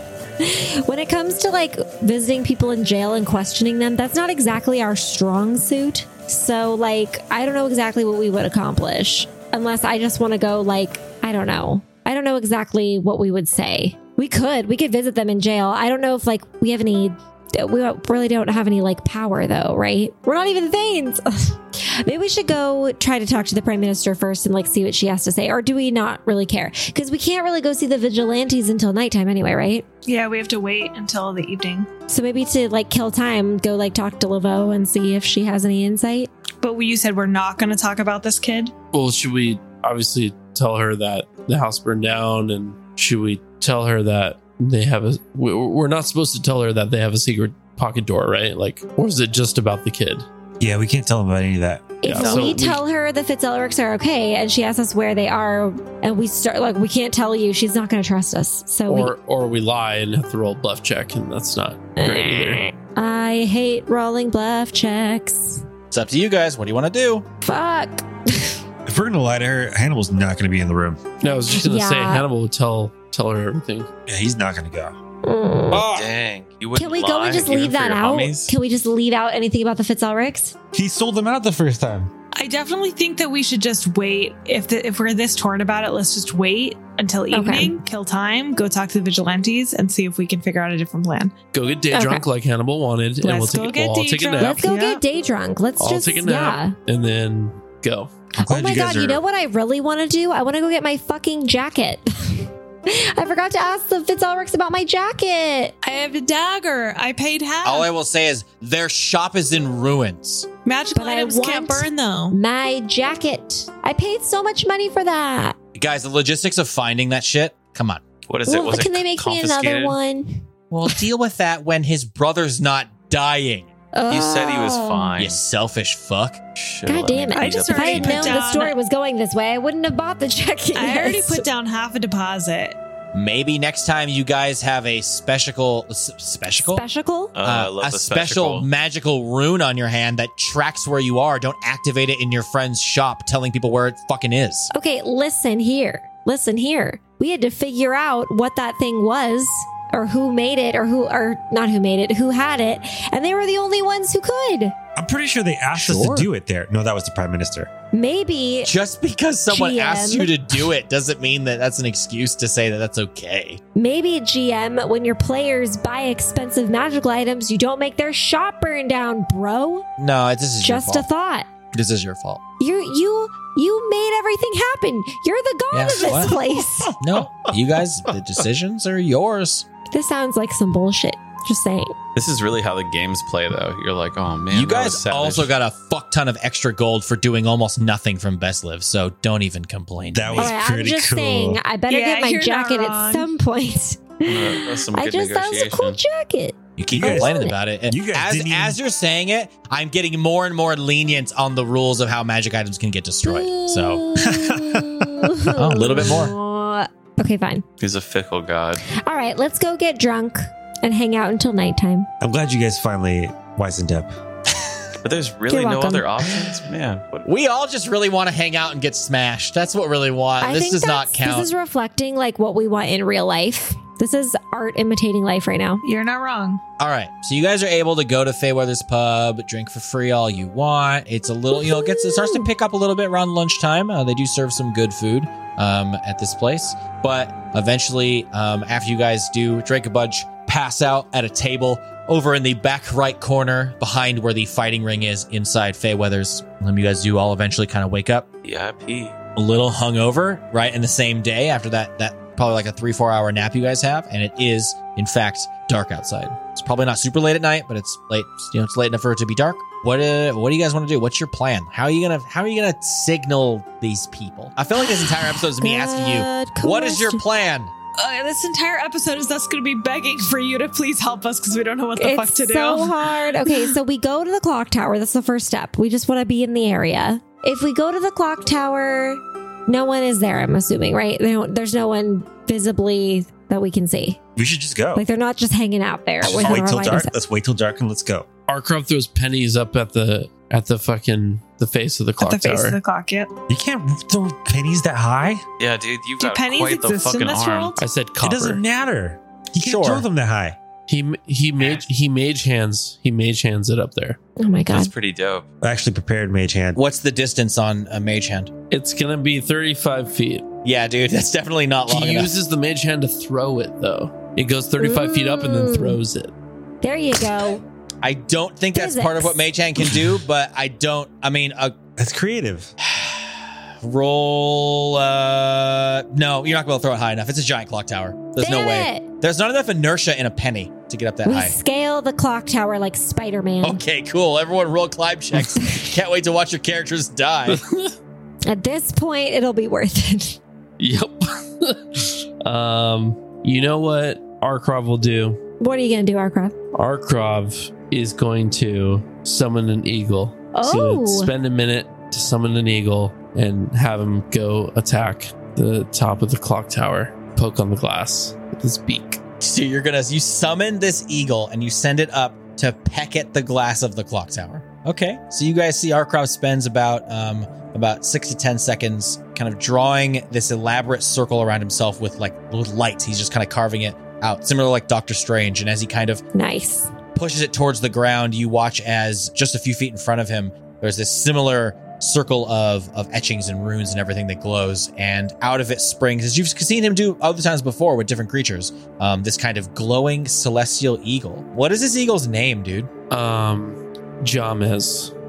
when it comes to like visiting people in jail and questioning them, that's not exactly our strong suit. So, like, I don't know exactly what we would accomplish unless I just want to go, like, I don't know. I don't know exactly what we would say. We could visit them in jail. I don't know if, like, we really don't have any, like, power, though, right? We're not even Thanes. Maybe we should go try to talk to the Prime Minister first and, like, see what she has to say. Or do we not really care? Because we can't really go see the vigilantes until nighttime anyway, right? Yeah, we have to wait until the evening. So maybe to, like, kill time, go, like, talk to Laveau and see if she has any insight. But you said we're not going to talk about this kid? well, should we obviously tell her that the house burned down, and should we tell her that they have we're not supposed to tell her that they have a secret pocket door, right? Like, or is it just about the kid? Yeah, we can't tell them about any of that. If Yeah, so we we- tell her the Fitzelrics are okay and she asks us where they are and we start, like, we can't tell you, she's not going to trust us. So Or we lie and have to roll a bluff check, and that's not great either. I hate rolling bluff checks. It's up to you guys. What do you want to do? Fuck. If we're going to lie to her, Hannibal's not going to be in the room. No, I was just gonna say Yeah. Hannibal would tell her everything. Yeah, he's not going to go. Dang. You wouldn't Can we go lie and just even leave for that your out? homies? Can we just leave out anything about the Fitzelrics? He sold them out the first time. I definitely think that we should just wait. If we're this torn about it, let's just wait until evening, kill time, go talk to the vigilantes, and see if we can figure out a different plan. Go get day Okay. drunk like Hannibal wanted, and Let's go get we'll all day take a drunk. nap. Let's go Yeah. get day drunk. Let's I'll just, take a nap, and then go. I'm glad Oh my you guys god, you are- know what I really want to do? I want to go get my fucking jacket. I forgot to ask the Fitzalrix about my jacket. I have a dagger. I paid half. All I will say is their shop is in ruins. Magical But I items can't want- burn though. My jacket. I paid so much money for that. Guys, the logistics of finding that shit, come on. What is it? Well, Was can it they make me another confiscated? one? We'll deal with that when his brother's not dying. You said he was Oh. fine. You selfish fuck. Should've God let me damn it. I beat just up If I the had put known kid. the down- story was going this way, I wouldn't have bought the jacket. I already Yes. put down half a deposit. Maybe next time you guys have a special Special? I love a the special magical rune on your hand that tracks where you are. Don't activate it in your friend's shop telling people where it fucking is. Okay, listen here. Listen here. We had to figure out what that thing was, or who made it, or not who made it, who had it, and they were the only ones who could. I'm pretty sure they asked us Sure. to do it there. No, that was the prime minister. Maybe Just because someone GM. asks you to do it doesn't mean that that's an excuse to say that that's okay. Maybe GM, when your players buy expensive magical items, you don't make their shop burn down, bro. No, this is Just your a fault. thought. This is your fault. You made everything happen. You're the god Yeah, of this what? place. No, you guys, the decisions are yours. This sounds like some bullshit. Just saying. This is really how the games play, though. You're like, oh man, You that was guys savage. also got a fuck ton of extra gold for doing almost nothing from Best Live, so don't even complain. That All was right, I'm pretty just cool. saying, I better Yeah, get my you're not jacket at wrong. some point. That's some I good just that was a cool negotiation. jacket. You keep You guys- complaining about it. And you guys didn't even- as you're saying it, I'm getting more and more lenient on the rules of how magic items can get destroyed. So Oh, a little bit more. Okay, fine. He's a fickle god. All right, let's go get drunk and hang out until nighttime. I'm glad you guys finally wisened up. But there's really You're no welcome. other options, man. What, we all just really want to hang out and get smashed. That's what we really want. I This think does not This count. is reflecting like what we want in real life. This is art imitating life right now. You're not wrong. All right, so you guys are able to go to Feyweather's pub, drink for free all you want. It's a little, it starts to pick up a little bit around lunchtime. They do serve some good food at this place, but eventually, after you guys do drink a bunch, pass out at a table over in the back right corner behind where the fighting ring is inside Feyweather's. You guys do all eventually kind of wake up yeah, pee. a little hungover, right? In the same day after that probably like a 3-4 hour nap you guys have, and it is in fact dark outside. It's probably not super late at night, but it's late. It's late enough for it to be dark. What do you guys want to do? What's your plan? How are you gonna signal these people? I feel like this entire episode is me asking you, Good what is your question. plan? This entire episode is us going to be begging for you to please help us because we don't know what the fuck to do. It's so hard. Okay, so we go to the clock tower. That's the first step. We just want to be in the area. If we go to the clock tower, no one is there, I'm assuming, right? There's no one visibly that we can see. We should just go. Like they're not just hanging out there. Let's with wait our till line of dark. sight. Let's wait till dark and let's go. Arkrov throws pennies up at the fucking the face of the At clock the face tower. of the clock, yep. You can't throw pennies that high. Yeah, dude, you've Do got pennies quite the exist in fucking this arm. world? I said It copper. doesn't matter. You can't Sure. throw them that high. He mage hands it up there. Oh my god. That's pretty dope. I actually prepared mage hand. What's the distance on a mage hand? It's gonna be 35 feet. Yeah, dude, that's definitely not long He enough. uses the mage hand to throw it though. It goes 35 feet up and then Ooh. throws it. There you go. I don't think that's part of what mage hand can do, but That's creative. roll. No, you're not going to be able to throw it high enough. It's a giant clock tower. There's no Damn way. it. There's not enough inertia in a penny to get up that We high. scale the clock tower like Spider-Man. Okay, cool. Everyone roll climb checks. Can't wait to watch your characters die. At this point, it'll be worth it. Yep. You know what Arkrov will do? What are you going to do, Arkrov? Arkrov is going to summon an eagle. He's Oh. gonna spend a minute to summon an eagle and have him go attack the top of the clock tower, poke on the glass with his beak. So you summon this eagle and you send it up to peck at the glass of the clock tower. Okay. So you guys see Arkrov spends about 6 to 10 seconds kind of drawing this elaborate circle around himself with lights. He's just kind of carving it out, similar to like Doctor Strange. And as he kind of Nice. pushes it towards the ground, you watch as just a few feet in front of him, there's this similar circle of etchings and runes and everything that glows, and out of it springs, as you've seen him do other times before with different creatures, this kind of glowing celestial eagle. What is this eagle's name, dude? Jamez.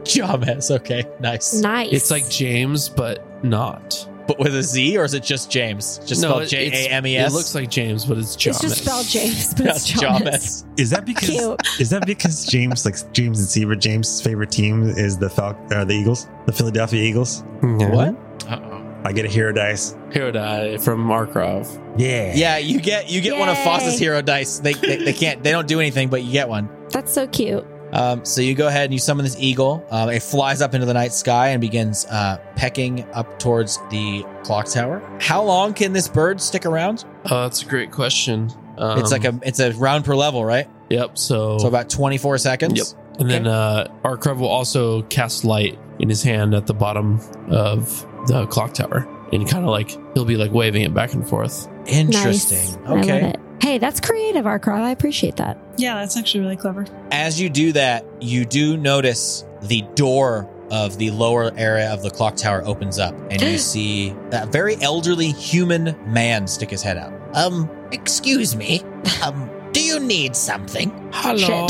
James. Okay, nice. Nice. It's like James, but not. But with a Z, or is it just James? Just spelled James? It looks like James, but it's James. It's just spelled James, but it's James. Is that because James, like James and Seaver, James' favorite team is the Eagles, the Philadelphia Eagles? What? I get a hero dice. Hero die from Markov. Yeah. Yeah, you get one of Yay. Foss's hero dice. They don't do anything, but you get one. That's so cute. So you go ahead and you summon this eagle. It flies up into the night sky and begins pecking up towards the clock tower. How long can this bird stick around? That's a great question. It's a round per level, right? Yep. So about 24 seconds. Yep. And then Arkrov will also cast light in his hand at the bottom of the clock tower, and kind of like he'll be like waving it back and forth. Interesting. Nice. I Okay. love it. Hey, that's creative, Arkrov. I appreciate that. Yeah, that's actually really clever. As you do that, you do notice the door of the lower area of the clock tower opens up, and you see a very elderly human man stick his head out. Excuse me. Do you need something? Hello.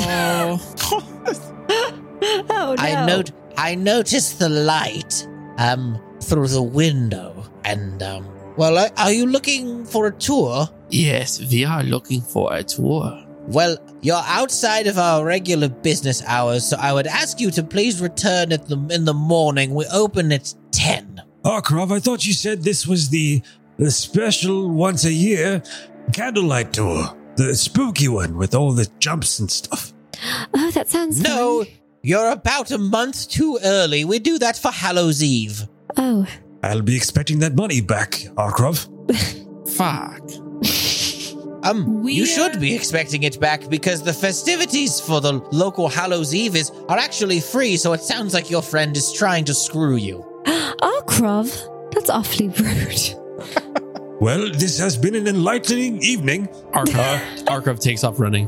Oh, no. I noticed the light through the window, and are you looking for a tour? Yes, we are looking for a tour. Well, you're outside of our regular business hours, so I would ask you to please return in the morning. We open at 10. Arkrov, I thought you said this was the special once a year candlelight tour. The spooky one with all the jumps and stuff. Oh, that sounds No, fun. you're about a month too early. We do that for Hallows Eve. Oh. I'll be expecting that money back, Arkrov. Fuck. You should be expecting it back because the festivities for the local Hallows Eve are actually free, so it sounds like your friend is trying to screw you. Arkrov, that's awfully rude. Well, this has been an enlightening evening. Arkrov takes off running.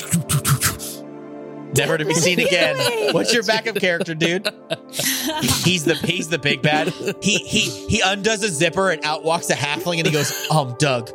Never to be seen again. Really? What's your backup character, dude? He's the big bad. He undoes a zipper and out walks a halfling, and he goes, Doug.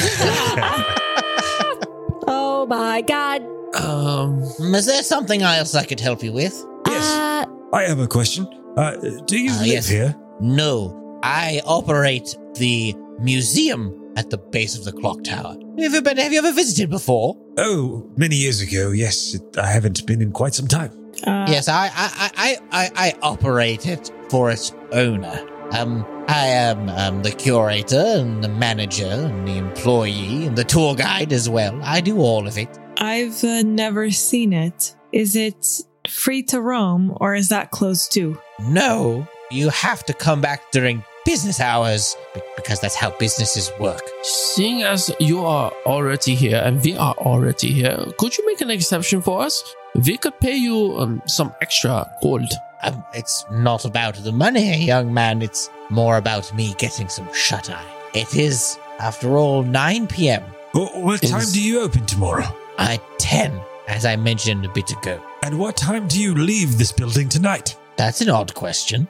Oh my god. Is there something else I could help you with? Yes. I have a question. Do you live yes. here? No, I operate the museum at the base of the clock tower. Have you ever visited before? Oh, many years ago, yes. I haven't been in quite some time. Yes, I operate it for its owner. I am the curator and the manager and the employee and the tour guide as well. I do all of it. I've never seen it. Is it free to roam, or is that closed too? No, you have to come back during business hours because that's how businesses work. Seeing as you are already here and we are already here, could you make an exception for us? We could pay you some extra gold. It's not about the money, young man. It's more about me getting some shut-eye. It is, after all, 9 p.m. What time do you open tomorrow? At 10, as I mentioned a bit ago. And what time do you leave this building tonight? That's an odd question.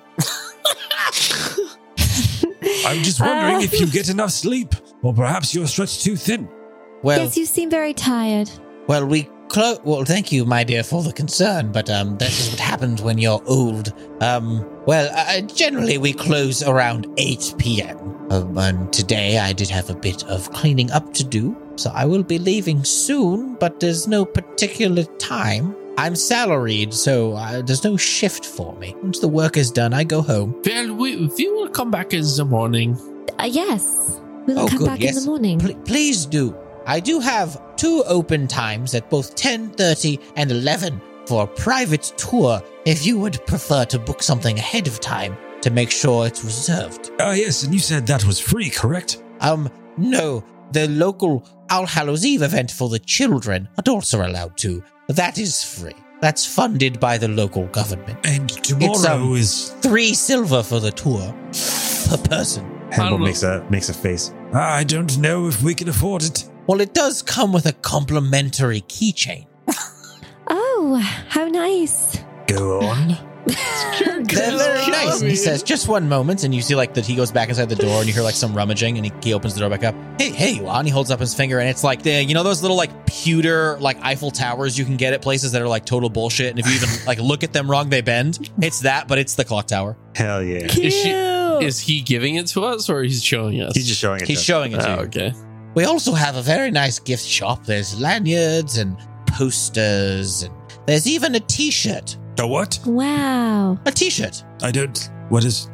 I'm just wondering if you get enough sleep, or perhaps you're stretched too thin. Well, yes, you seem very tired. Well, thank you, my dear, for the concern, but that is what happens when you're old. Generally we close around 8 p.m. And today I did have a bit of cleaning up to do, so I will be leaving soon, but there's no particular time. I'm salaried, so there's no shift for me. Once the work is done, I go home. Well, we will come back in the morning. Yes. We'll come back in the morning. Please do. I do have 2 open times at both 10:30 and 11 for a private tour, if you would prefer to book something ahead of time to make sure it's reserved. Yes, and you said that was free, correct? No. The local All Hallows Eve event for the children, adults are allowed to. That is free. That's funded by the local government. And tomorrow is 3 silver for the tour per person. Hannibal makes a face. I don't know if we can afford it. Well, it does come with a complimentary keychain. Oh, how nice. Go on. They're very nice. And he says, just one moment. And you see like that he goes back inside the door and you hear like some rummaging and he opens the door back up. Hey, you are. And he holds up his finger and it's like those little like pewter like Eiffel Towers you can get at places that are like total bullshit. And if you even like look at them wrong, they bend. It's that, but it's the clock tower. Hell yeah. Is he giving it to us or he's showing us? He's just showing it. He's showing it to you. Okay. We also have a very nice gift shop. There's lanyards and posters, and there's even a t-shirt. A what? Wow. A t-shirt. I don't. What is?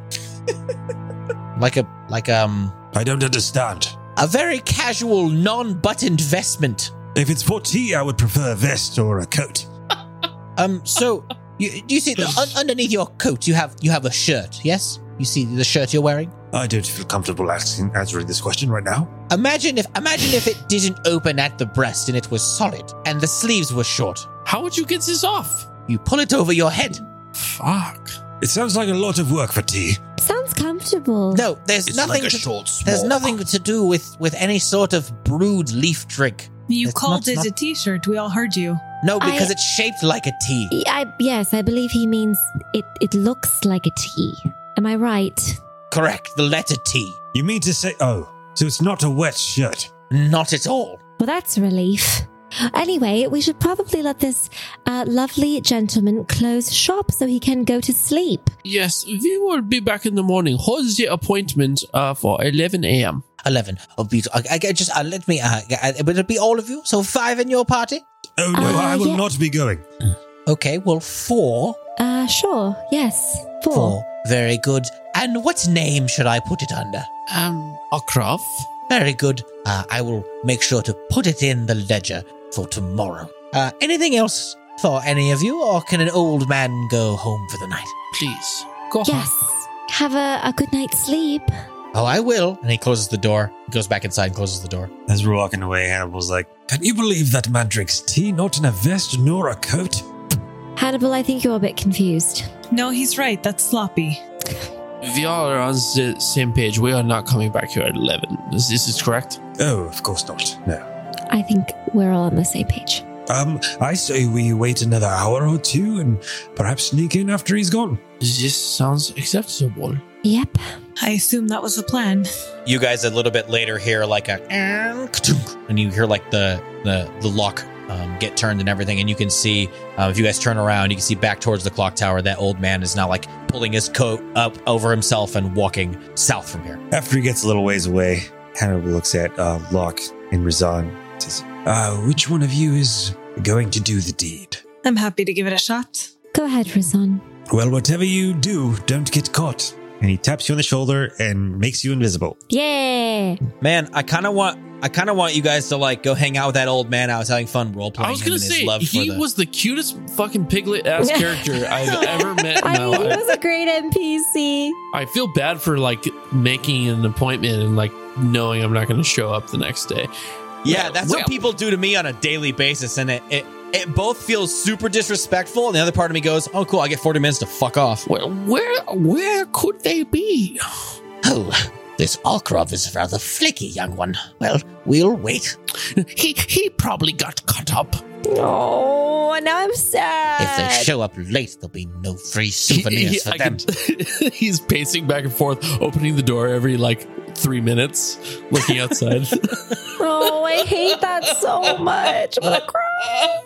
Like I don't understand. a very casual, non-buttoned vestment. If it's for tea, I would prefer a vest or a coat. So you see underneath your coat, you have a shirt. Yes, you see the shirt you're wearing. I don't feel comfortable answering this question right now. Imagine if it didn't open at the breast and it was solid and the sleeves were short. How would you get this off? You pull it over your head. Fuck. It sounds like a lot of work for tea. Sounds comfortable. No, there's It's nothing. like a short There's smock. nothing to do with any sort of brewed leaf drink. You It's called not- it a t-shirt. We all heard you. No, because it's shaped like a T. Yes, I believe he means it looks like a T. Am I right? Correct, the letter T. You mean to say, so it's not a wet shirt? Not at all. Well, that's a relief. Anyway, we should probably let this lovely gentleman close shop so he can go to sleep. Yes, we will be back in the morning. Hold the appointment for 11 a.m. 11. Oh, I just let me. Would it be all of you? So 5 in your party? Oh, no, I will yeah. not be going. Okay, well 4. Sure. Yes. 4. 4. Very good. And what name should I put it under? Akraf? Very good. I will make sure to put it in the ledger for tomorrow. Anything else for any of you, or can an old man go home for the night? Please, go Yes. home. Have a good night's sleep. Oh, I will. And he closes the door, goes back inside and closes the door. As we're walking away, Hannibal's like, Can you believe that man drinks tea, not in a vest nor a coat? Hannibal, I think you're a bit confused. No, he's right. That's sloppy. We are on the same page. We are not coming back here at 11. This is correct? Oh, of course not. No. I think we're all on the same page. I say we wait another hour or two and perhaps sneak in after he's gone. This sounds acceptable. Yep. I assume that was the plan. You guys a little bit later hear like a and you hear like the lock get turned and everything, and you can see if you guys turn around, you can see back towards the clock tower. That old man is now like pulling his coat up over himself and walking south from here. after he gets a little ways away, Hannibal looks at Locke and Razan and says, Which one of you is going to do the deed? I'm happy to give it a shot. Go ahead, Razan. Well, whatever you do, don't get caught. and he taps you on the shoulder and makes you invisible. Yeah. Man, I kind of want you guys to like go hang out with that old man. I was having fun role playing. I was him gonna and his say love he for the- was the cutest fucking piglet ass character I've ever met in I my mean, he life. was a great NPC. I feel bad for like making an appointment and like knowing I'm not going to show up the next day. Yeah, that's what people do to me on a daily basis, and it both feels super disrespectful, and the other part of me goes, "Oh, cool, I get 40 minutes to fuck off." Well, where could they be? Oh, this Alkrov is a rather flaky young one. Well, we'll wait. He probably got caught up. Oh, now I'm sad. If they show up late, there'll be no free souvenirs for them. He's pacing back and forth, opening the door every like 3 minutes, looking outside. Oh, I hate that so much. I'm gonna cry.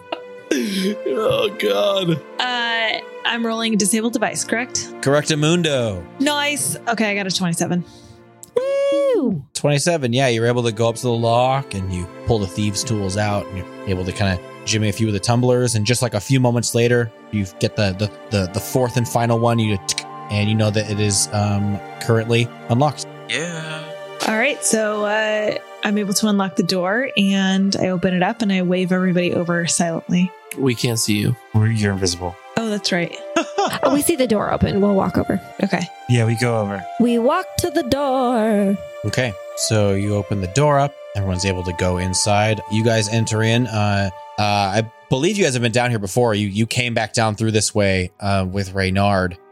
Oh God. I'm rolling a disabled device, correct? Correctamundo. Nice. Okay, I got a 27. Woo. 27. Yeah, you're able to go up to the lock and you pull the thieves' tools out, and you're able to kind of jimmy a few of the tumblers. And just like a few moments later, you get the fourth and final one. And you know that it is currently unlocked. Yeah. All right, so I'm able to unlock the door, and I open it up, and I wave everybody over silently. We can't see you. You're invisible. Oh, that's right. Oh, we see the door open. We'll walk over. Okay. Yeah, we go over. We walk to the door. Okay, so you open the door up. Everyone's able to go inside. You guys enter in. I believe you guys have been down here before. You came back down through this way with Reynard.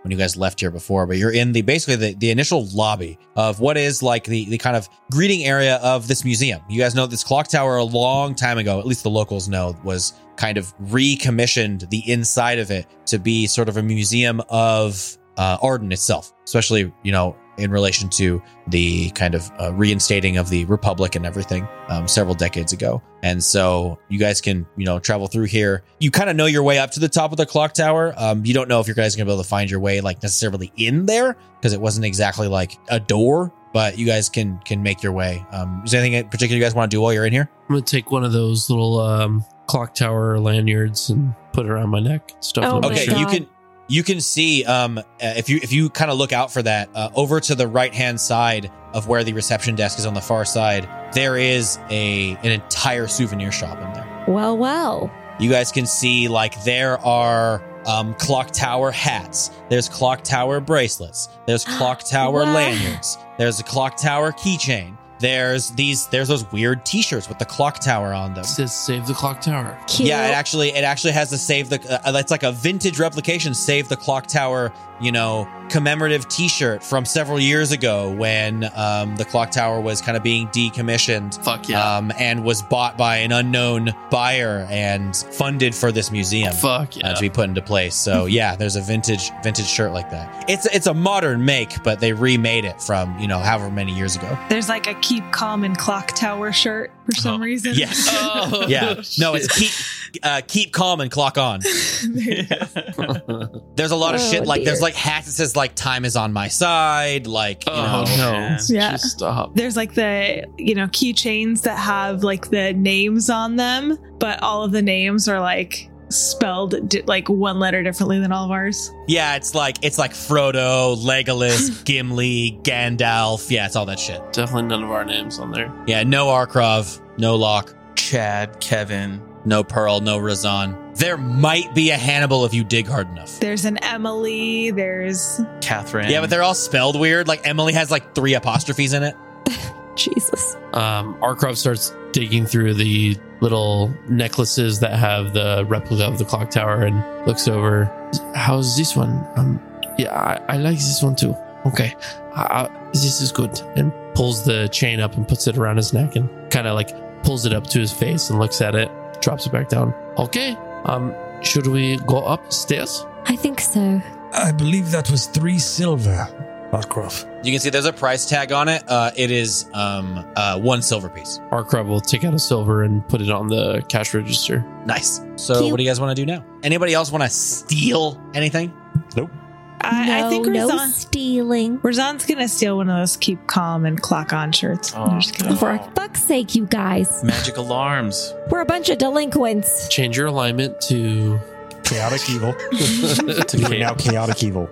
when you guys left here before, but you're in basically the initial lobby of what is like the kind of greeting area of this museum. You guys know this clock tower a long time ago, at least the locals know, was kind of recommissioned the inside of it to be sort of a museum of Arden itself, especially, in relation to the kind of reinstating of the Republic and everything several decades ago. And so you guys can, travel through here. You kind of know your way up to the top of the clock tower. You don't know if you guys are going to be able to find your way like necessarily in there because it wasn't exactly like a door, but you guys can make your way. Is there anything in particular you guys want to do while you're in here? I'm going to take one of those little clock tower lanyards and put it around my neck. Stuff. Okay, you can see if you kind of look out for that over to the right hand side of where the reception desk is on the far side, there is an entire souvenir shop in there. Well. You guys can see like there are clock tower hats. There's clock tower bracelets. There's clock tower lanyards. There's a clock tower keychain. There's those weird T-shirts with the clock tower on them. It says "Save the Clock Tower." Cute. Yeah, it actually has the save the. It's like a vintage replication. Save the Clock Tower, commemorative T-shirt from several years ago when the clock tower was kind of being decommissioned. Fuck yeah. And was bought by an unknown buyer and funded for this museum. Fuck yeah. To be put into place. So yeah, there's a vintage shirt like that. It's a modern make, but they remade it from however many years ago. There's like a Keep Calm and Clock Tower shirt for some reason. Yes. Oh, yeah. No, shit. it's keep calm and clock on. There's a lot of shit like there's like hats that says like time is on my side, like no. Yeah. Just stop. There's like the keychains that have like the names on them, but all of the names are like spelled like one letter differently than all of ours. Yeah, it's like Frodo, Legolas, Gimli, Gandalf. Yeah, it's all that shit. Definitely none of our names on there. Yeah, no Arkrov, no Locke, Chad, Kevin. no Pearl, no Razan. There might be a Hannibal if you dig hard enough. There's an Emily. There's Catherine. Yeah, but they're all spelled weird. Like Emily has like 3 apostrophes in it. Jesus. Arkrov starts digging through the little necklaces that have the replica of the clock tower and looks over. How's this one? Yeah, I like this one too. Okay, this is good. And pulls the chain up and puts it around his neck and kind of like pulls it up to his face and looks at it, drops it back down. Okay, should we go upstairs? I think so. I believe that was 3 silver, Arkrov. You can see there's a price tag on it. It is 1 silver piece. Arkrov will take out a silver and put it on the cash register. Nice. So Cute. what do you guys want to do now? Anybody else want to steal anything? Nope. I think no Razan. stealing. Razan's gonna steal one of those Keep Calm and Clock On shirts. Oh, I'm just kidding. For fuck's sake, you guys. Magic alarms. We're a bunch of delinquents. Change your alignment to Chaotic evil. To You are now chaotic evil.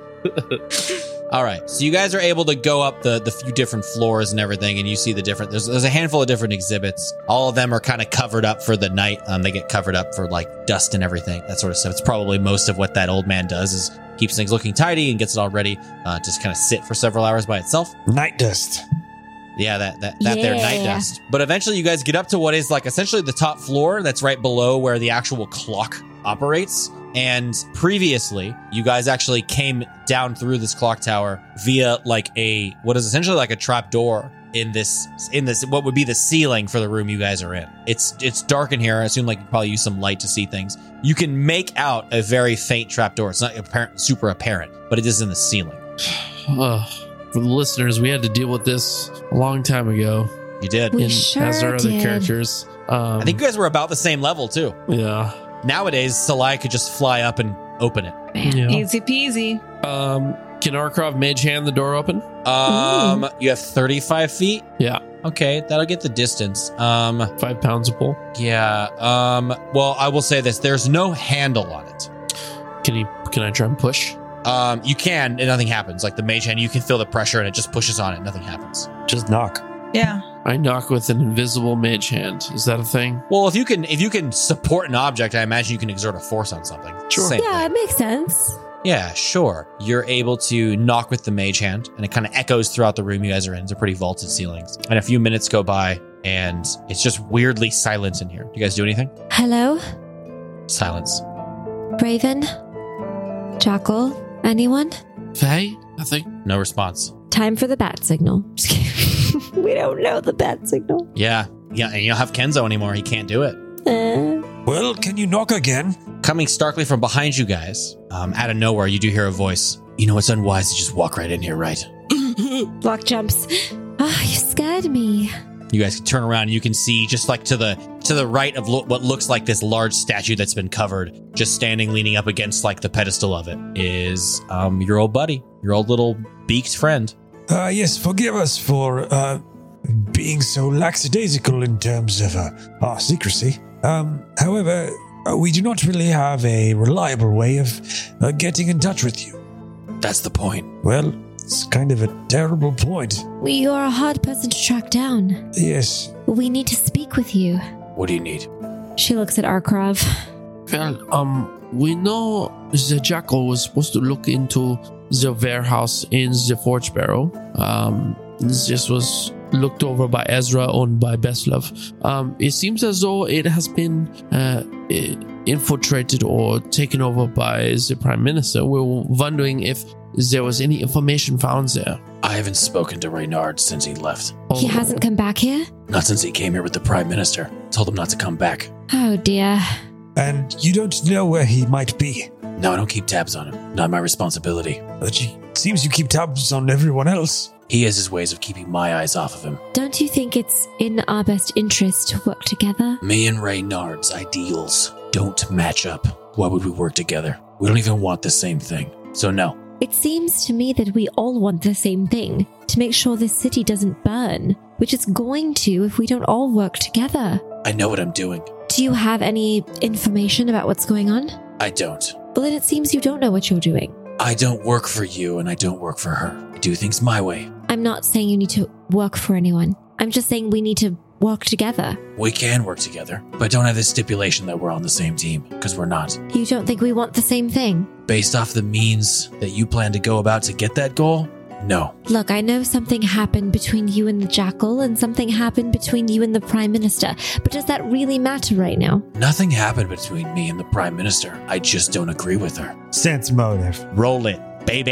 All right. So you guys are able to go up the few different floors and everything, and you see the different. There's a handful of different exhibits. All of them are kind of covered up for the night. They get covered up for like dust and everything, that sort of stuff. It's probably most of what that old man does is keeps things looking tidy and gets it all ready to just kind of sit for several hours by itself. Night dust. Yeah, that there night dust. But eventually you guys get up to what is like essentially the top floor that's right below where the actual clock operates. And previously, you guys actually came down through this clock tower via like what is essentially like a trap door in this what would be the ceiling for the room you guys are in. It's dark in here. I assume like you probably use some light to see things. You can make out a very faint trap door. It's not super apparent, but it is in the ceiling. for the listeners, we had to deal with this a long time ago. You did. We sure as our other did. characters. I think you guys were about the same level too. Yeah. Nowadays, Salai could just fly up and open it. Yeah. Easy peasy. Can Arkrov mage hand the door open? You have 35 feet. Yeah. Okay, that'll get the distance. 5 pounds a pull. Yeah. Well, I will say this: there's no handle on it. Can I try and push? You can, and nothing happens. Like the mage hand, you can feel the pressure, and it just pushes on it. Nothing happens. Just knock. Yeah. I knock with an invisible mage hand. Is that a thing? Well, if you can support an object, I imagine you can exert a force on something. Sure. Same Yeah, thing. it makes sense. Yeah, sure. You're able to knock with the mage hand, and it kind of echoes throughout the room you guys are in. They're pretty vaulted ceilings. And a few minutes go by, and it's just weirdly silent in here. Do you guys do anything? Hello? Silence. Raven? Jackal? Anyone? Faye? Nothing. No response. Time for the bat signal. Just kidding. We don't know the bat signal. Yeah, and you don't have Kenzo anymore. He can't do it. Well, can you knock again? Coming starkly from behind you guys, out of nowhere, you do hear a voice. You know, it's unwise to just walk right in here, right? Block jumps. Oh, you scared me. You guys can turn around and you can see just like to the right of what looks like this large statue that's been covered, just standing leaning up against like the pedestal of it is your old buddy, your old little beaked friend. Yes, forgive us for being so lackadaisical in terms of our secrecy. However, we do not really have a reliable way of getting in touch with you. That's the point. Well, it's kind of a terrible point. You are a hard person to track down. Yes. We need to speak with you. What do you need? She looks at Arkrov. Well, we know the Jackal was supposed to look into the warehouse in the Forge Barrel. This was looked over by Ezra, owned by Bestlev. It seems as though it has been infiltrated or taken over by the Prime Minister. We're wondering if there was any information found there. I haven't spoken to Reynard since he left. He hasn't come back here? Not since he came here with the Prime Minister. Told him not to come back. Oh, dear. And you don't know where he might be? No, I don't keep tabs on him. Not my responsibility. But it seems you keep tabs on everyone else. He has his ways of keeping my eyes off of him. Don't you think it's in our best interest to work together? Me and Reynard's ideals don't match up. Why would we work together? We don't even want the same thing. So no. It seems to me that we all want the same thing, to make sure this city doesn't burn, which it's going to if we don't all work together. I know what I'm doing. Do you have any information about what's going on? I don't. Well, then it seems you don't know what you're doing. I don't work for you and I don't work for her. I do things my way. I'm not saying you need to work for anyone. I'm just saying we need to work together. We can work together, but don't have this stipulation that we're on the same team, because we're not. You don't think we want the same thing? Based off the means that you plan to go about to get that goal? No. Look, I know something happened between you and the Jackal, and something happened between you and the Prime Minister, but does that really matter right now? Nothing happened between me and the Prime Minister. I just don't agree with her. Sense motive. Roll it,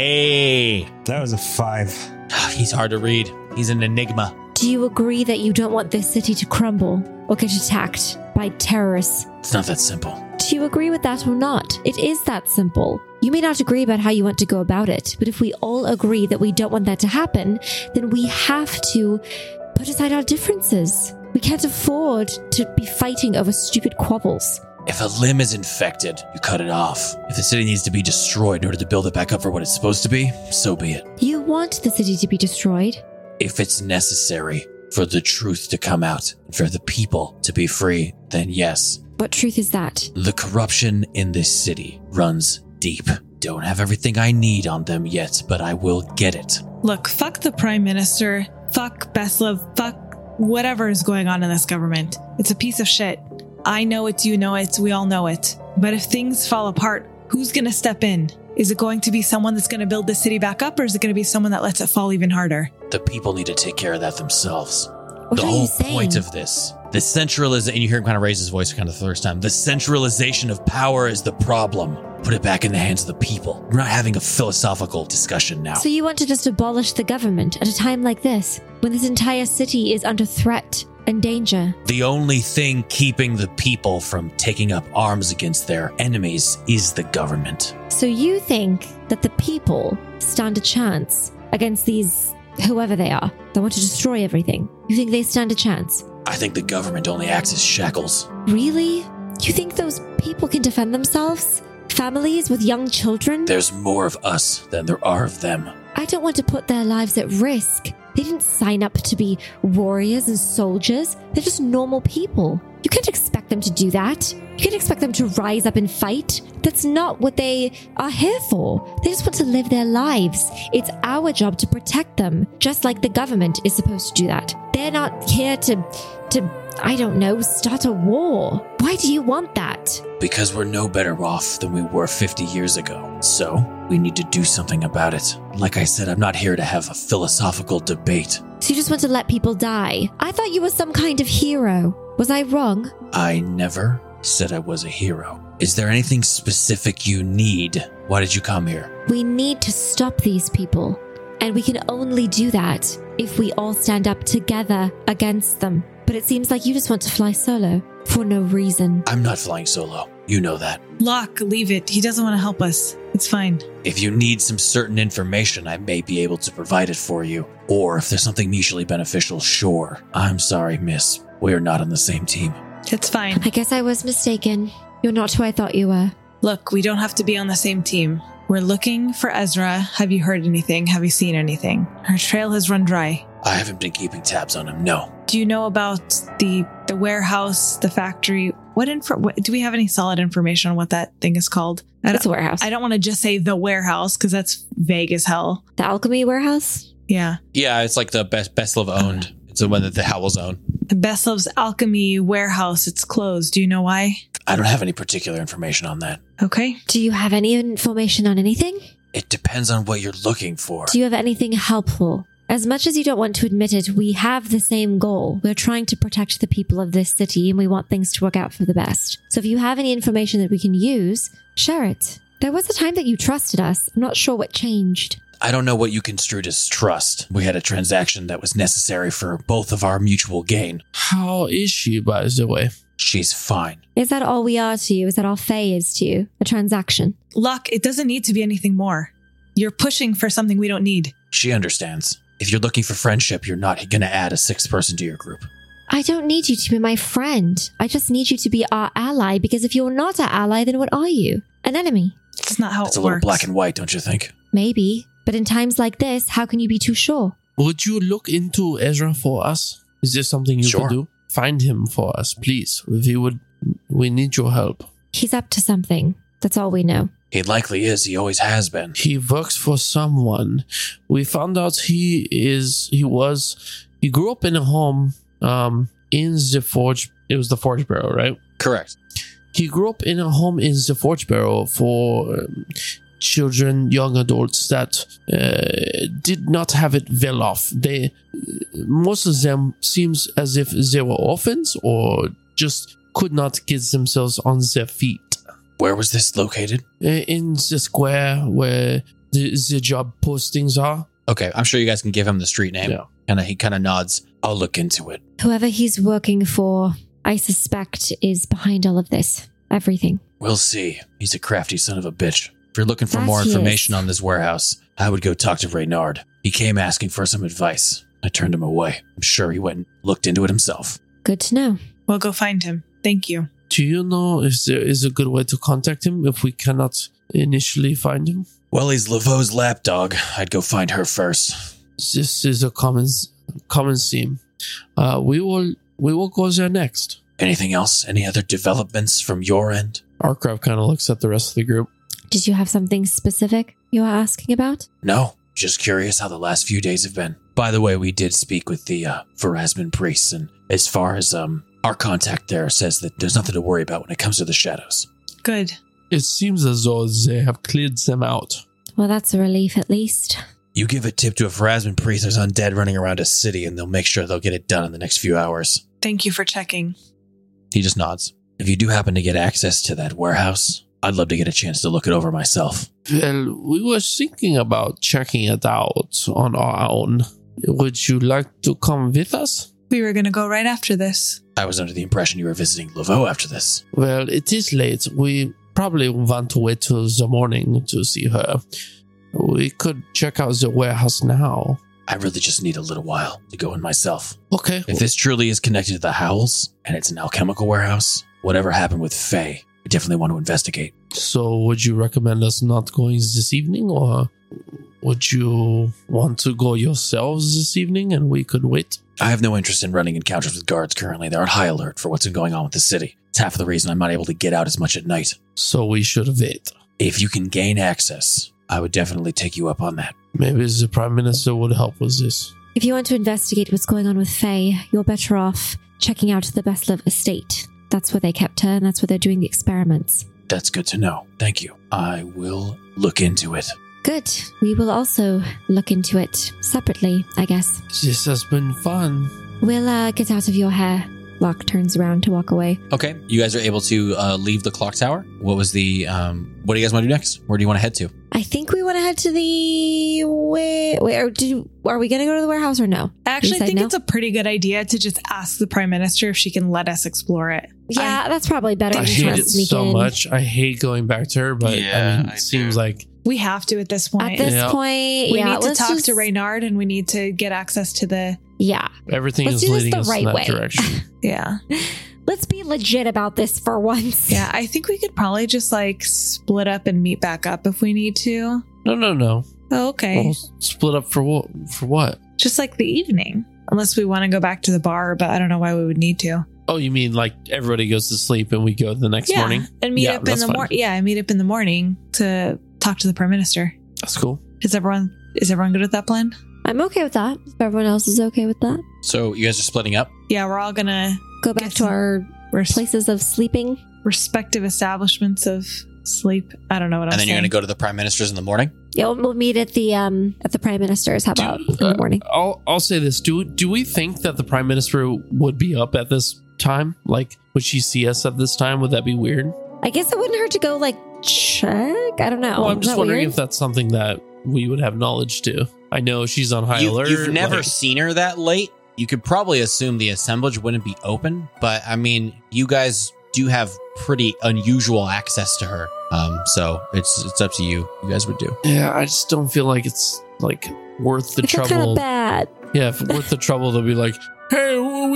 baby. That was a 5. He's hard to read. He's an enigma. Do you agree that you don't want this city to crumble or get attacked by terrorists? It's not that simple. Do you agree with that or not? It is that simple. You may not agree about how you want to go about it, but if we all agree that we don't want that to happen, then we have to put aside our differences. We can't afford to be fighting over stupid quabbles. If a limb is infected, you cut it off. If the city needs to be destroyed in order to build it back up for what it's supposed to be, so be it. You want the city to be destroyed? If it's necessary for the truth to come out and for the people to be free, then yes. What truth is that? The corruption in this city runs deep. Don't have everything I need on them yet, but I will get it. Look, fuck the Prime Minister, fuck Bestlev, fuck whatever is going on in this government. It's a piece of shit. I know it, you know it, we all know it. But if things fall apart, who's going to step in? Is it going to be someone that's going to build the city back up, or is it going to be someone that lets it fall even harder? The people need to take care of that themselves. What The are you whole saying? point of this. The centralization, and you hear him kind of raise his voice kind of the first time. The centralization of power is the problem. Put it back in the hands of the people. We're not having a philosophical discussion now. So you want to just abolish the government at a time like this, when this entire city is under threat and danger? The only thing keeping the people from taking up arms against their enemies is the government. So you think that the people stand a chance against these, whoever they are, that want to destroy everything? You think they stand a chance? I think the government only acts as shackles. Really? You think those people can defend themselves? Families with young children? There's more of us than there are of them. I don't want to put their lives at risk. They didn't sign up to be warriors and soldiers. They're just normal people. You can't expect them to do that. You can't expect them to rise up and fight. That's not what they are here for. They just want to live their lives. It's our job to protect them, just like the government is supposed to do that. They're not here to I don't know, start a war. Why do you want that? Because we're no better off than we were 50 years ago. So, we need to do something about it. Like I said, I'm not here to have a philosophical debate. So you just want to let people die? I thought you were some kind of hero. Was I wrong? I never said I was a hero. Is there anything specific you need? Why did you come here? We need to stop these people. And we can only do that if we all stand up together against them. But it seems like you just want to fly solo for no reason. I'm not flying solo. You know that. Locke, leave it. He doesn't want to help us. It's fine. If you need some certain information, I may be able to provide it for you. Or if there's something mutually beneficial, sure. I'm sorry, miss. We're not on the same team. It's fine. I guess I was mistaken. You're not who I thought you were. Look, we don't have to be on the same team. We're looking for Ezra. Have you heard anything? Have you seen anything? Our trail has run dry. I haven't been keeping tabs on him, no. Do you know about the warehouse, the factory? Do we have any solid information on what that thing is called? It's a warehouse. I don't want to just say the warehouse because that's vague as hell. The alchemy warehouse? Yeah. Yeah, it's like the Bestlev owned. It's the one that the Howells own. The Bestlev's alchemy warehouse, it's closed. Do you know why? I don't have any particular information on that. Okay. Do you have any information on anything? It depends on what you're looking for. Do you have anything helpful? As much as you don't want to admit it, we have the same goal. We're trying to protect the people of this city, and we want things to work out for the best. So if you have any information that we can use, share it. There was a time that you trusted us. I'm not sure what changed. I don't know what you construed as trust. We had a transaction that was necessary for both of our mutual gain. How is she, by the way? She's fine. Is that all we are to you? Is that all Faye is to you? A transaction? Locke, it doesn't need to be anything more. You're pushing for something we don't need. She understands. If you're looking for friendship, you're not going to add a sixth person to your group. I don't need you to be my friend. I just need you to be our ally, because if you're not our ally, then what are you? An enemy. That's not how It's it a little works. black and white, don't you think? Maybe. But in times like this, how can you be too sure? Would you look into Ezra for us? Is there something you Sure. could do? Find him for us, please. We need your help. He's up to something. That's all we know. He likely is. He always has been. He works for someone. We found out he grew up in a home in the Forge. It was the Forge Barrow, right? Correct. He grew up in a home in the Forge Barrow for children, young adults that did not have it well off. Most of them seems as if they were orphans or just could not get themselves on their feet. Where was this located? In the square where the job postings are. Okay, I'm sure you guys can give him the street name. Yeah. He kind of nods. I'll look into it. Whoever he's working for, I suspect, is behind all of this. Everything. We'll see. He's a crafty son of a bitch. If you're looking for That more he information is. on this warehouse, I would go talk to Reynard. He came asking for some advice. I turned him away. I'm sure he went and looked into it himself. Good to know. We'll go find him. Thank you. Do you know if there is a good way to contact him if we cannot initially find him? Well, he's Laveau's lapdog. I'd go find her first. This is a common theme. We will go there next. Anything else? Any other developments from your end? Arkrab kind of looks at the rest of the group. Did you have something specific you were asking about? No. Just curious how the last few days have been. By the way, we did speak with the Pharasman priests, and as far as our contact there says that there's nothing to worry about when it comes to the shadows. Good. It seems as though they have cleared them out. Well, that's a relief at least. You give a tip to a Pharasman priest, there's undead running around a city, and they'll make sure they'll get it done in the next few hours. Thank you for checking. He just nods. If you do happen to get access to that warehouse, I'd love to get a chance to look it over myself. Well, we were thinking about checking it out on our own. Would you like to come with us? We were going to go right after this. I was under the impression you were visiting Laveau after this. Well, it is late. We probably want to wait till the morning to see her. We could check out the warehouse now. I really just need a little while to go in myself. Okay. If this truly is connected to the Howells, and it's an alchemical warehouse, whatever happened with Faye, I definitely want to investigate. So would you recommend us not going this evening, or would you want to go yourselves this evening and we could wait? I have no interest in running encounters with guards currently. They're on high alert for what's going on with the city. It's half of the reason I'm not able to get out as much at night. So we should wait. If you can gain access, I would definitely take you up on that. Maybe the Prime Minister would help with this. If you want to investigate what's going on with Faye, you're better off checking out the Bestlev estate. That's where they kept her, and that's where they're doing the experiments. That's good to know. Thank you. I will look into it. Good. We will also look into it separately, I guess. This has been fun. We'll get out of your hair. Locke turns around to walk away. Okay, you guys are able to leave the clock tower. What was the? What do you guys want to do next? Where do you want to head to? I think we want to head to the are we going to go to the warehouse or no? I actually You said think no? it's a pretty good idea to just ask the Prime Minister if she can let us explore it. Yeah, that's probably better. I than hate trying to it sneak so in. much. I hate going back to her, but it seems like We have to at this point. At this Yeah. point, we yeah, need to let's talk just- to Reynard and we need to get access to the... Yeah, everything Let's is do this leading the us right in that way. direction. Yeah. let's be legit about this for once. Yeah, I think we could probably just like split up and meet back up if we need to. No. Oh, okay. We'll split up for what? For what? Just like the evening. Unless we want to go back to the bar, but I don't know why we would need to. Oh, you mean like everybody goes to sleep and we go the next morning? And meet Yeah, up in that's the fine. morning. Yeah, meet up in the morning to talk to the Prime Minister. That's cool. Is everyone good with that plan? I'm okay with that. If everyone else is okay with that, So you guys are splitting up. Yeah, we're all gonna go back Yes. to our places of sleeping. respective establishments of sleep. I don't know what I'm And then saying. you're going to go to the Prime Minister's in the morning? Yeah, we'll meet at the Prime Minister's. How about in the morning? I'll say this. Do we think that the Prime Minister would be up at this time? Like, would she see us at this time? Would that be weird? I guess it wouldn't hurt to go like check. I don't know. Well, I'm Is just that wondering weird? if that's something that we would have knowledge to. I know she's on high alert. You've never like- seen her that late. You could probably assume the assemblage wouldn't be open, but I mean, you guys do have pretty unusual access to her. So it's up to you. You guys would do. Yeah, I just don't feel like it's like worth the I feel kind trouble. of bad. Yeah, if worth the trouble to be like, hey,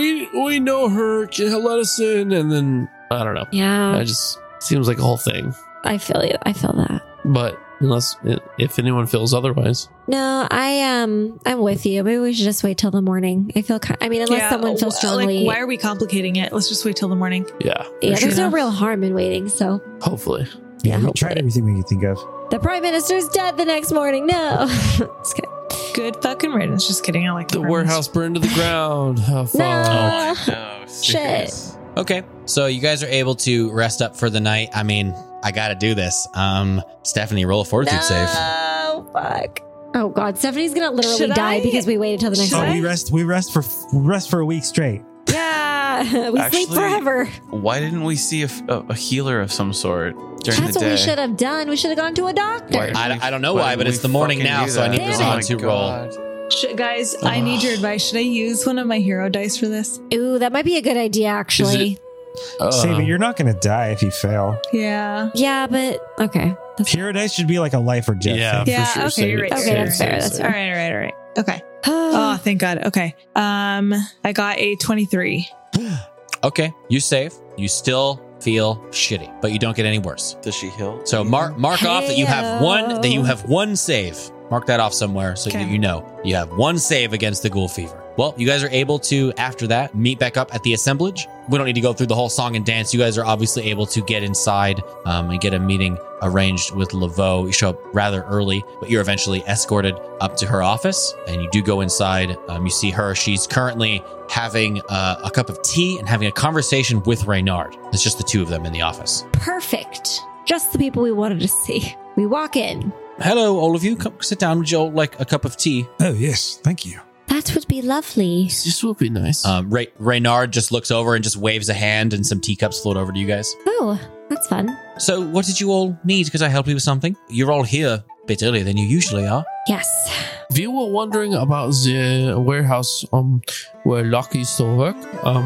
we know her. Can you let us in? And then I don't know. Yeah, It just seems like a whole thing. I feel you. I feel that. But unless if anyone feels otherwise, No, I'm with you. Maybe we should just wait till the morning. I feel unless someone feels strongly. Like, why are we complicating it? Let's just wait till the morning. yeah, yeah, there's no enough. real harm in waiting. So hopefully. yeah, we hopefully. tried everything we could think of. The Prime Minister's dead the next morning. No. Just kidding. Good fucking riddance. Just kidding. I like The Prime warehouse burned to the ground. How fun. No. No, Shit. Okay, so you guys are able to rest up for the night. I mean, I got to do this. Stephanie, roll a fortitude save. Oh fuck. Oh god, Stephanie's gonna literally Should die I? because we waited till the next Should Oh, I? morning. we rest for a week straight. Yeah, we sleep Actually, forever. Why didn't we see a healer of some sort during That's the what day? we should have done. We should have gone to a doctor. Why- I don't know why, but didn't it's we the morning fucking now, do so I need that? the Oh my to roll. God. Guys, I need your advice. Should I use one of my hero dice for this? Ooh, that might be a good idea, actually. Save it. You're not going to die if you fail. Yeah. Yeah, but okay. Hero dice should be like a life or death. Yeah, thing. Yeah, for sure. okay, Save you're it. right. Okay, Save that's it, fair, save it, that's save All it. right. Okay. Oh, thank God. Okay. I got a 23. Okay, you save. You still feel shitty, but you don't get any worse. Does she heal? So mark off that you have one save. Mark that off somewhere so Okay. you know you have one save against the ghoul fever. Well, you guys are able to, after that, meet back up at the assemblage. We don't need to go through the whole song and dance. You guys are obviously able to get inside and get a meeting arranged with Laveau. You show up rather early, but you're eventually escorted up to her office, and you do go inside. You see her. She's currently having a cup of tea and having a conversation with Reynard. It's just the two of them in the office. Perfect. Just the people we wanted to see. We walk in. Hello, all of you. Come sit down. Would you all like a cup of tea? Oh, yes. Thank you. That would be lovely. This would be nice. Reynard just looks over and just waves a hand, and some teacups float over to you guys. Oh, that's fun. So, what did you all need? Could I help you with something? You're all here a bit earlier than you usually are. Yes. We were wondering about the warehouse where Locke used to work.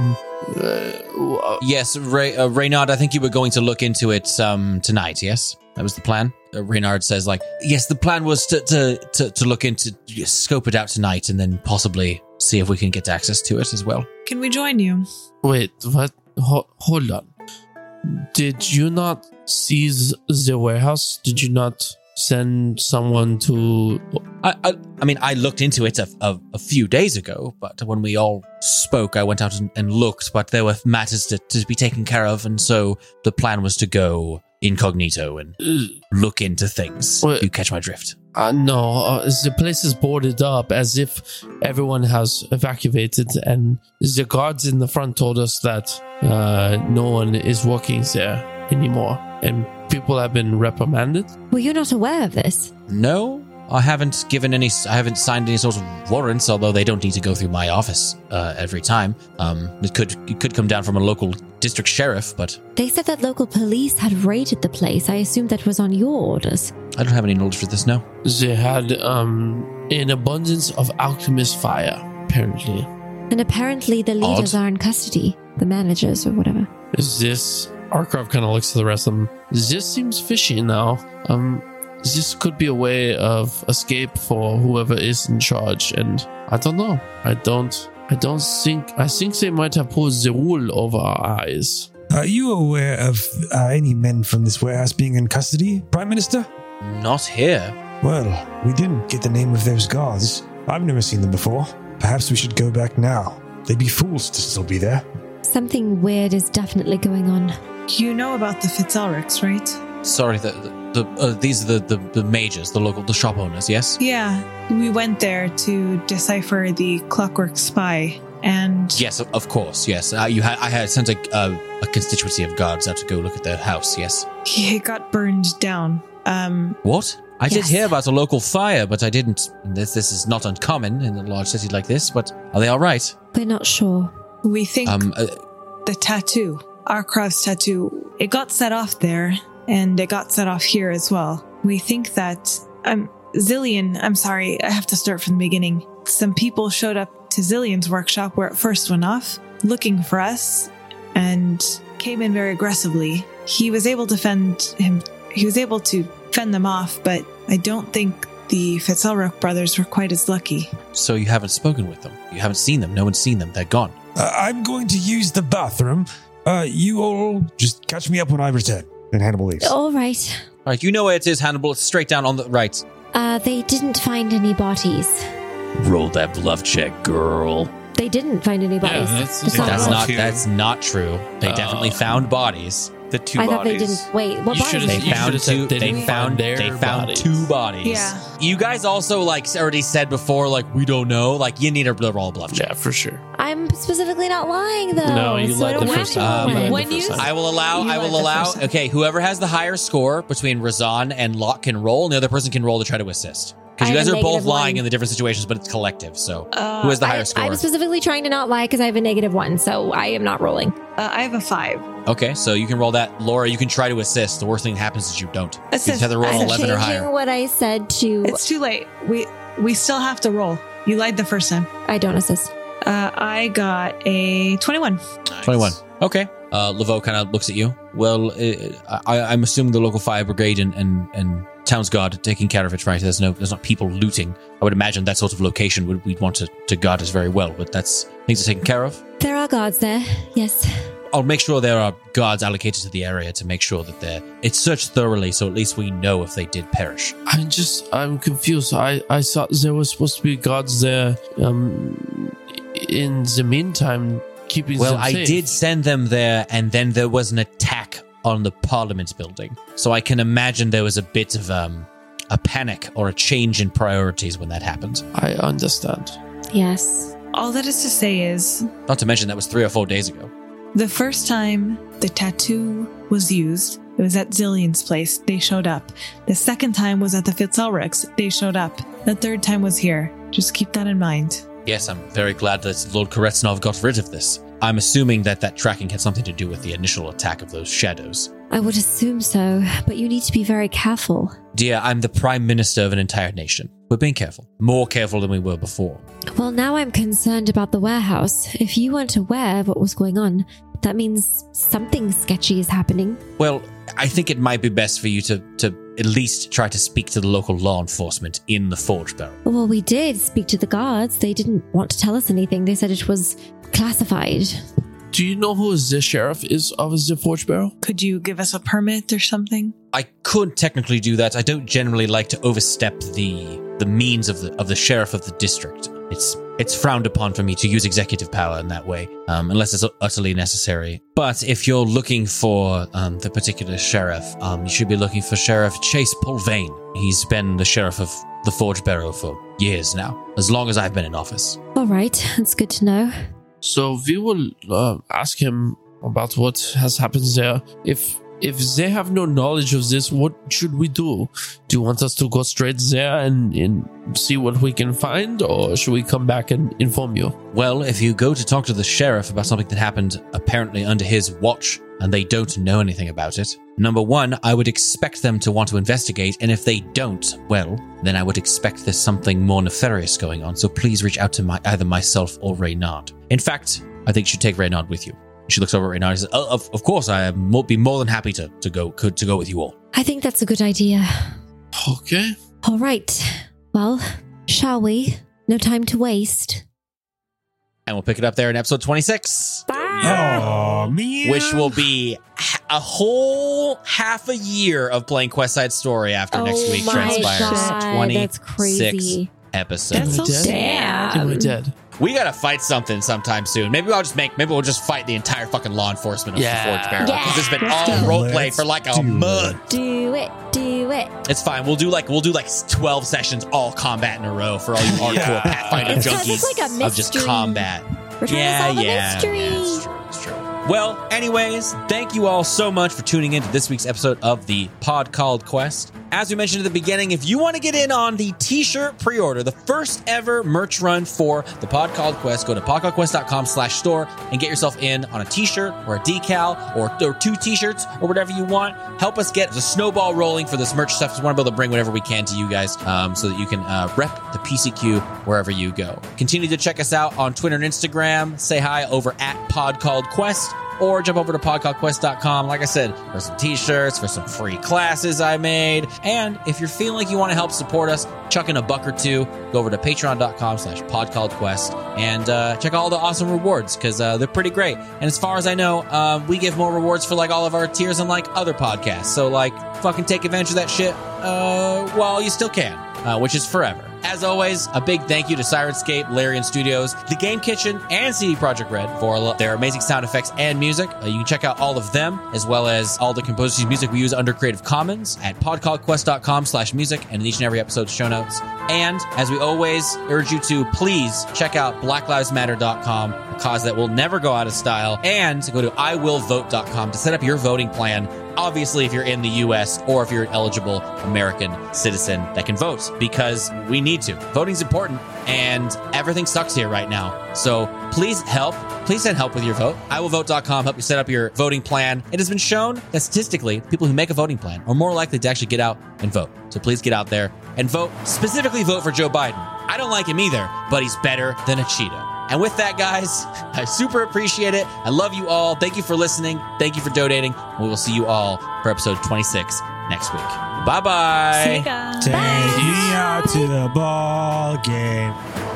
Yes, Reynard, I think you were going to look into it tonight, yes? That was the plan? Reynard says, yes, the plan was to look into, scope it out tonight and then possibly see if we can get access to it as well. Can we join you? Wait, what? Hold on. Did you not seize the warehouse? Did you not send someone to... I mean, I looked into it a few days ago, but when we all spoke, I went out and looked, but there were matters to be taken care of, and so the plan was to go incognito and look into things. Well, You catch my drift. No, the place is boarded up as if everyone has evacuated, and the guards in the front told us that no one is working there anymore, and people have been reprimanded. Were you not aware of this? No, I haven't signed any sort of warrants, although they don't need to go through my office every time. It could come down from a local district sheriff, but They said that local police had raided the place. I assumed that was on your orders. I don't have any knowledge for this now. They had an abundance of alchemist fire, apparently. And apparently the leaders are in custody, the managers or whatever. Is this... Arkrov kind of looks to the rest of them. This seems fishy now. This could be a way of escape for whoever is in charge, and I don't know. I think they might have pulled the wool over our eyes. Are you aware of any men from this warehouse being in custody, Prime Minister? Not here. Well, we didn't get the name of those guards. I've never seen them before. Perhaps we should go back now. They'd be fools to still be there. Something weird is definitely going on. You know about the Fitzalrics, right? Sorry, these are the majors, the shop owners, yes? Yeah, we went there to decipher the Clockwork Spy, and... Yes, of course, yes. I had sent a constituency of guards out to go look at their house, yes. It got burned down. What? I did Yes. hear about a local fire, but I didn't... This is not uncommon in a large city like this, but are they all right? We're not sure. We think the tattoo, Arkrov's tattoo, it got set off there, and it got set off here as well. We think that... Zillion, I'm sorry, I have to start from the beginning. Some people showed up to Zillion's workshop where it first went off, looking for us, and came in very aggressively. He was able to fend them off, but I don't think the Fitzalric brothers were quite as lucky. So you haven't spoken with them? You haven't seen them? No one's seen them? They're gone? I'm going to use the bathroom. You all just catch me up when I return. And Hannibal leaves. All right. All right, you know where it is, Hannibal. It's straight down on the right. They didn't find any bodies. Roll that bluff check, girl. They didn't find any bodies. That's not true. They definitely found bodies. The two I thought they bodies. didn't. Wait, what You bodies? should've- They You found should've said two. they They didn't found. find their They found bodies. two bodies. Yeah. You guys also already said before we don't know. You need to roll a bluff check. Yeah, for sure. I'm specifically not lying though. No, you so I lied don't the have first to time. roll You lied it. the When first you- time. I will allow. You I lied will the allow. first time. Okay, whoever has the higher score between Razan and Locke can roll, and the other person can roll to try to assist. Because I you have guys a are both negative lying one. in the different situations, but it's collective. So who has the higher score? I'm specifically trying to not lie because I have a -1, so I am not rolling. I have a 5. Okay, so you can roll that. Laura, you can try to assist. The worst thing that happens is you don't. You Assist. just have to roll an I'm 11 or changing higher. what I said to. It's too late. We still have to roll. You lied the first time. I don't assist. I got a 21. 21. Okay. Laveau kind of looks at you. Well, I'm assuming the local fire brigade and town's guard are taking care of it, right? There's not people looting. I would imagine that sort of location we'd want to guard us very well, but things are taken care of. There are guards there. Yes. I'll make sure there are guards allocated to the area to make sure that it's searched thoroughly, so at least we know if they did perish. I'm confused. I thought there was supposed to be guards there. In the meantime, keeping Well, them I safe. did send them there, and then there was an attack on the Parliament building. So I can imagine there was a bit of a panic or a change in priorities when that happened. I understand. Yes. All that is to say is, Not to mention that was 3 or 4 days ago. the first time the tattoo was used, it was at Zillion's place. They showed up. The second time was at the Fitzalrics. They showed up. The third time was here. Just keep that in mind. Yes, I'm very glad that Lord Koretsnov got rid of this. I'm assuming that tracking had something to do with the initial attack of those shadows. I would assume so, but you need to be very careful. Dear, I'm the Prime Minister of an entire nation. We're being careful. More careful than we were before. Well, now I'm concerned about the warehouse. If you weren't aware of what was going on, that means something sketchy is happening. Well, I think it might be best for you to at least try to speak to the local law enforcement in the Forge Barrel. Well, we did speak to the guards. They didn't want to tell us anything. They said it was classified. Do you know who the sheriff is of the Forge Barrel? Could you give us a permit or something? I could technically do that. I don't generally like to overstep the means of the sheriff of the district. It's frowned upon for me to use executive power in that way, unless it's utterly necessary. But if you're looking for the particular sheriff, you should be looking for Sheriff Chase Pulvane. He's been the sheriff of the Forge Barrow for years now, as long as I've been in office. All right, that's good to know. So we will ask him about what has happened there. If if they have no knowledge of this, what should we do? Do you want us to go straight there and see what we can find, or should we come back and inform you? Well, if you go to talk to the sheriff about something that happened apparently under his watch, and they don't know anything about it, number one, I would expect them to want to investigate, and if they don't, well, then I would expect there's something more nefarious going on, so please reach out to either myself or Reynard. In fact, I think you should take Reynard with you. She looks over at Reynard and says, of course, I would be more than happy to go with you all. I think that's a good idea. Okay. All right. Well, shall we? No time to waste. And we'll pick it up there in episode 26. Bye. Oh, man. Which will be a whole half a year of playing Quest Side Story after next week transpires. God, 26 that's crazy. episodes. That's so Damn. Am I dead? We gotta fight something sometime soon. Maybe we'll just fight the entire fucking law enforcement of the Forge Barrel. Yeah. Because it's been Let's all do it. role playing for like a month. Do it. It's fine. We'll do like 12 sessions all combat in a row for all you hardcore Pathfinder It's 'cause junkies it's like a of just mystery. combat. We're trying to solve a mystery. It's true. Well, anyways, thank you all so much for tuning in to this week's episode of the Pod Called Quest. As we mentioned at the beginning, if you want to get in on the t-shirt pre-order, the first ever merch run for the Pod Called Quest, go to podcalledquest.com/store and get yourself in on a t-shirt or a decal or 2 t-shirts or whatever you want. Help us get the snowball rolling for this merch stuff. Just want to be able to bring whatever we can to you guys so that you can rep the PCQ wherever you go. Continue to check us out on Twitter and Instagram. Say hi over at Pod Called Quest. Or jump over to podcastquest.com, like I said, for some t-shirts, for some free classes I made. And if you're feeling like you want to help support us, chuck in a buck or two, go over to patreon.com/podcalledquest and check out all the awesome rewards because they're pretty great. And as far as I know, we give more rewards for like all of our tiers than like other podcasts. So like fucking take advantage of that shit while you still can, which is forever. As always, a big thank you to Sirenscape, Larian Studios, The Game Kitchen, and CD Projekt Red for their amazing sound effects and music. You can check out all of them, as well as all the composers' music we use under Creative Commons at podcastquest.com/music and in each and every episode's show notes. And as we always urge you to, please check out blacklivesmatter.com, a cause that will never go out of style, and go to iwillvote.com to set up your voting plan. Obviously, if you're in the U.S. or if you're an eligible American citizen that can vote, because we need to. Voting's important, and everything sucks here right now. So please help. Please send help with your vote. iwillvote.com help you set up your voting plan. It has been shown that statistically, people who make a voting plan are more likely to actually get out and vote. So please get out there and vote. Specifically, vote for Joe Biden. I don't like him either, but he's better than a cheetah. And with that, guys, I super appreciate it. I love you all. Thank you for listening. Thank you for donating. We will see you all for episode 26 next week. Bye-bye. See you guys. Take me out to the ball game.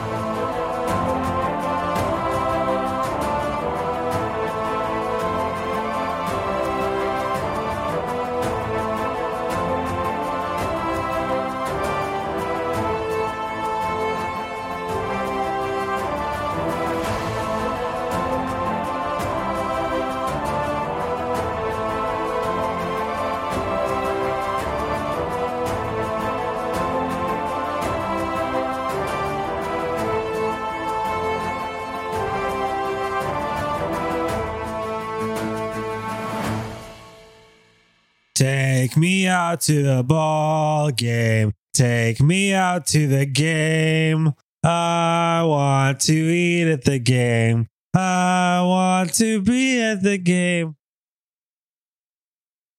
Take me out to the ball game. Take me out to the game. I want to eat at the game. I want to be at the game.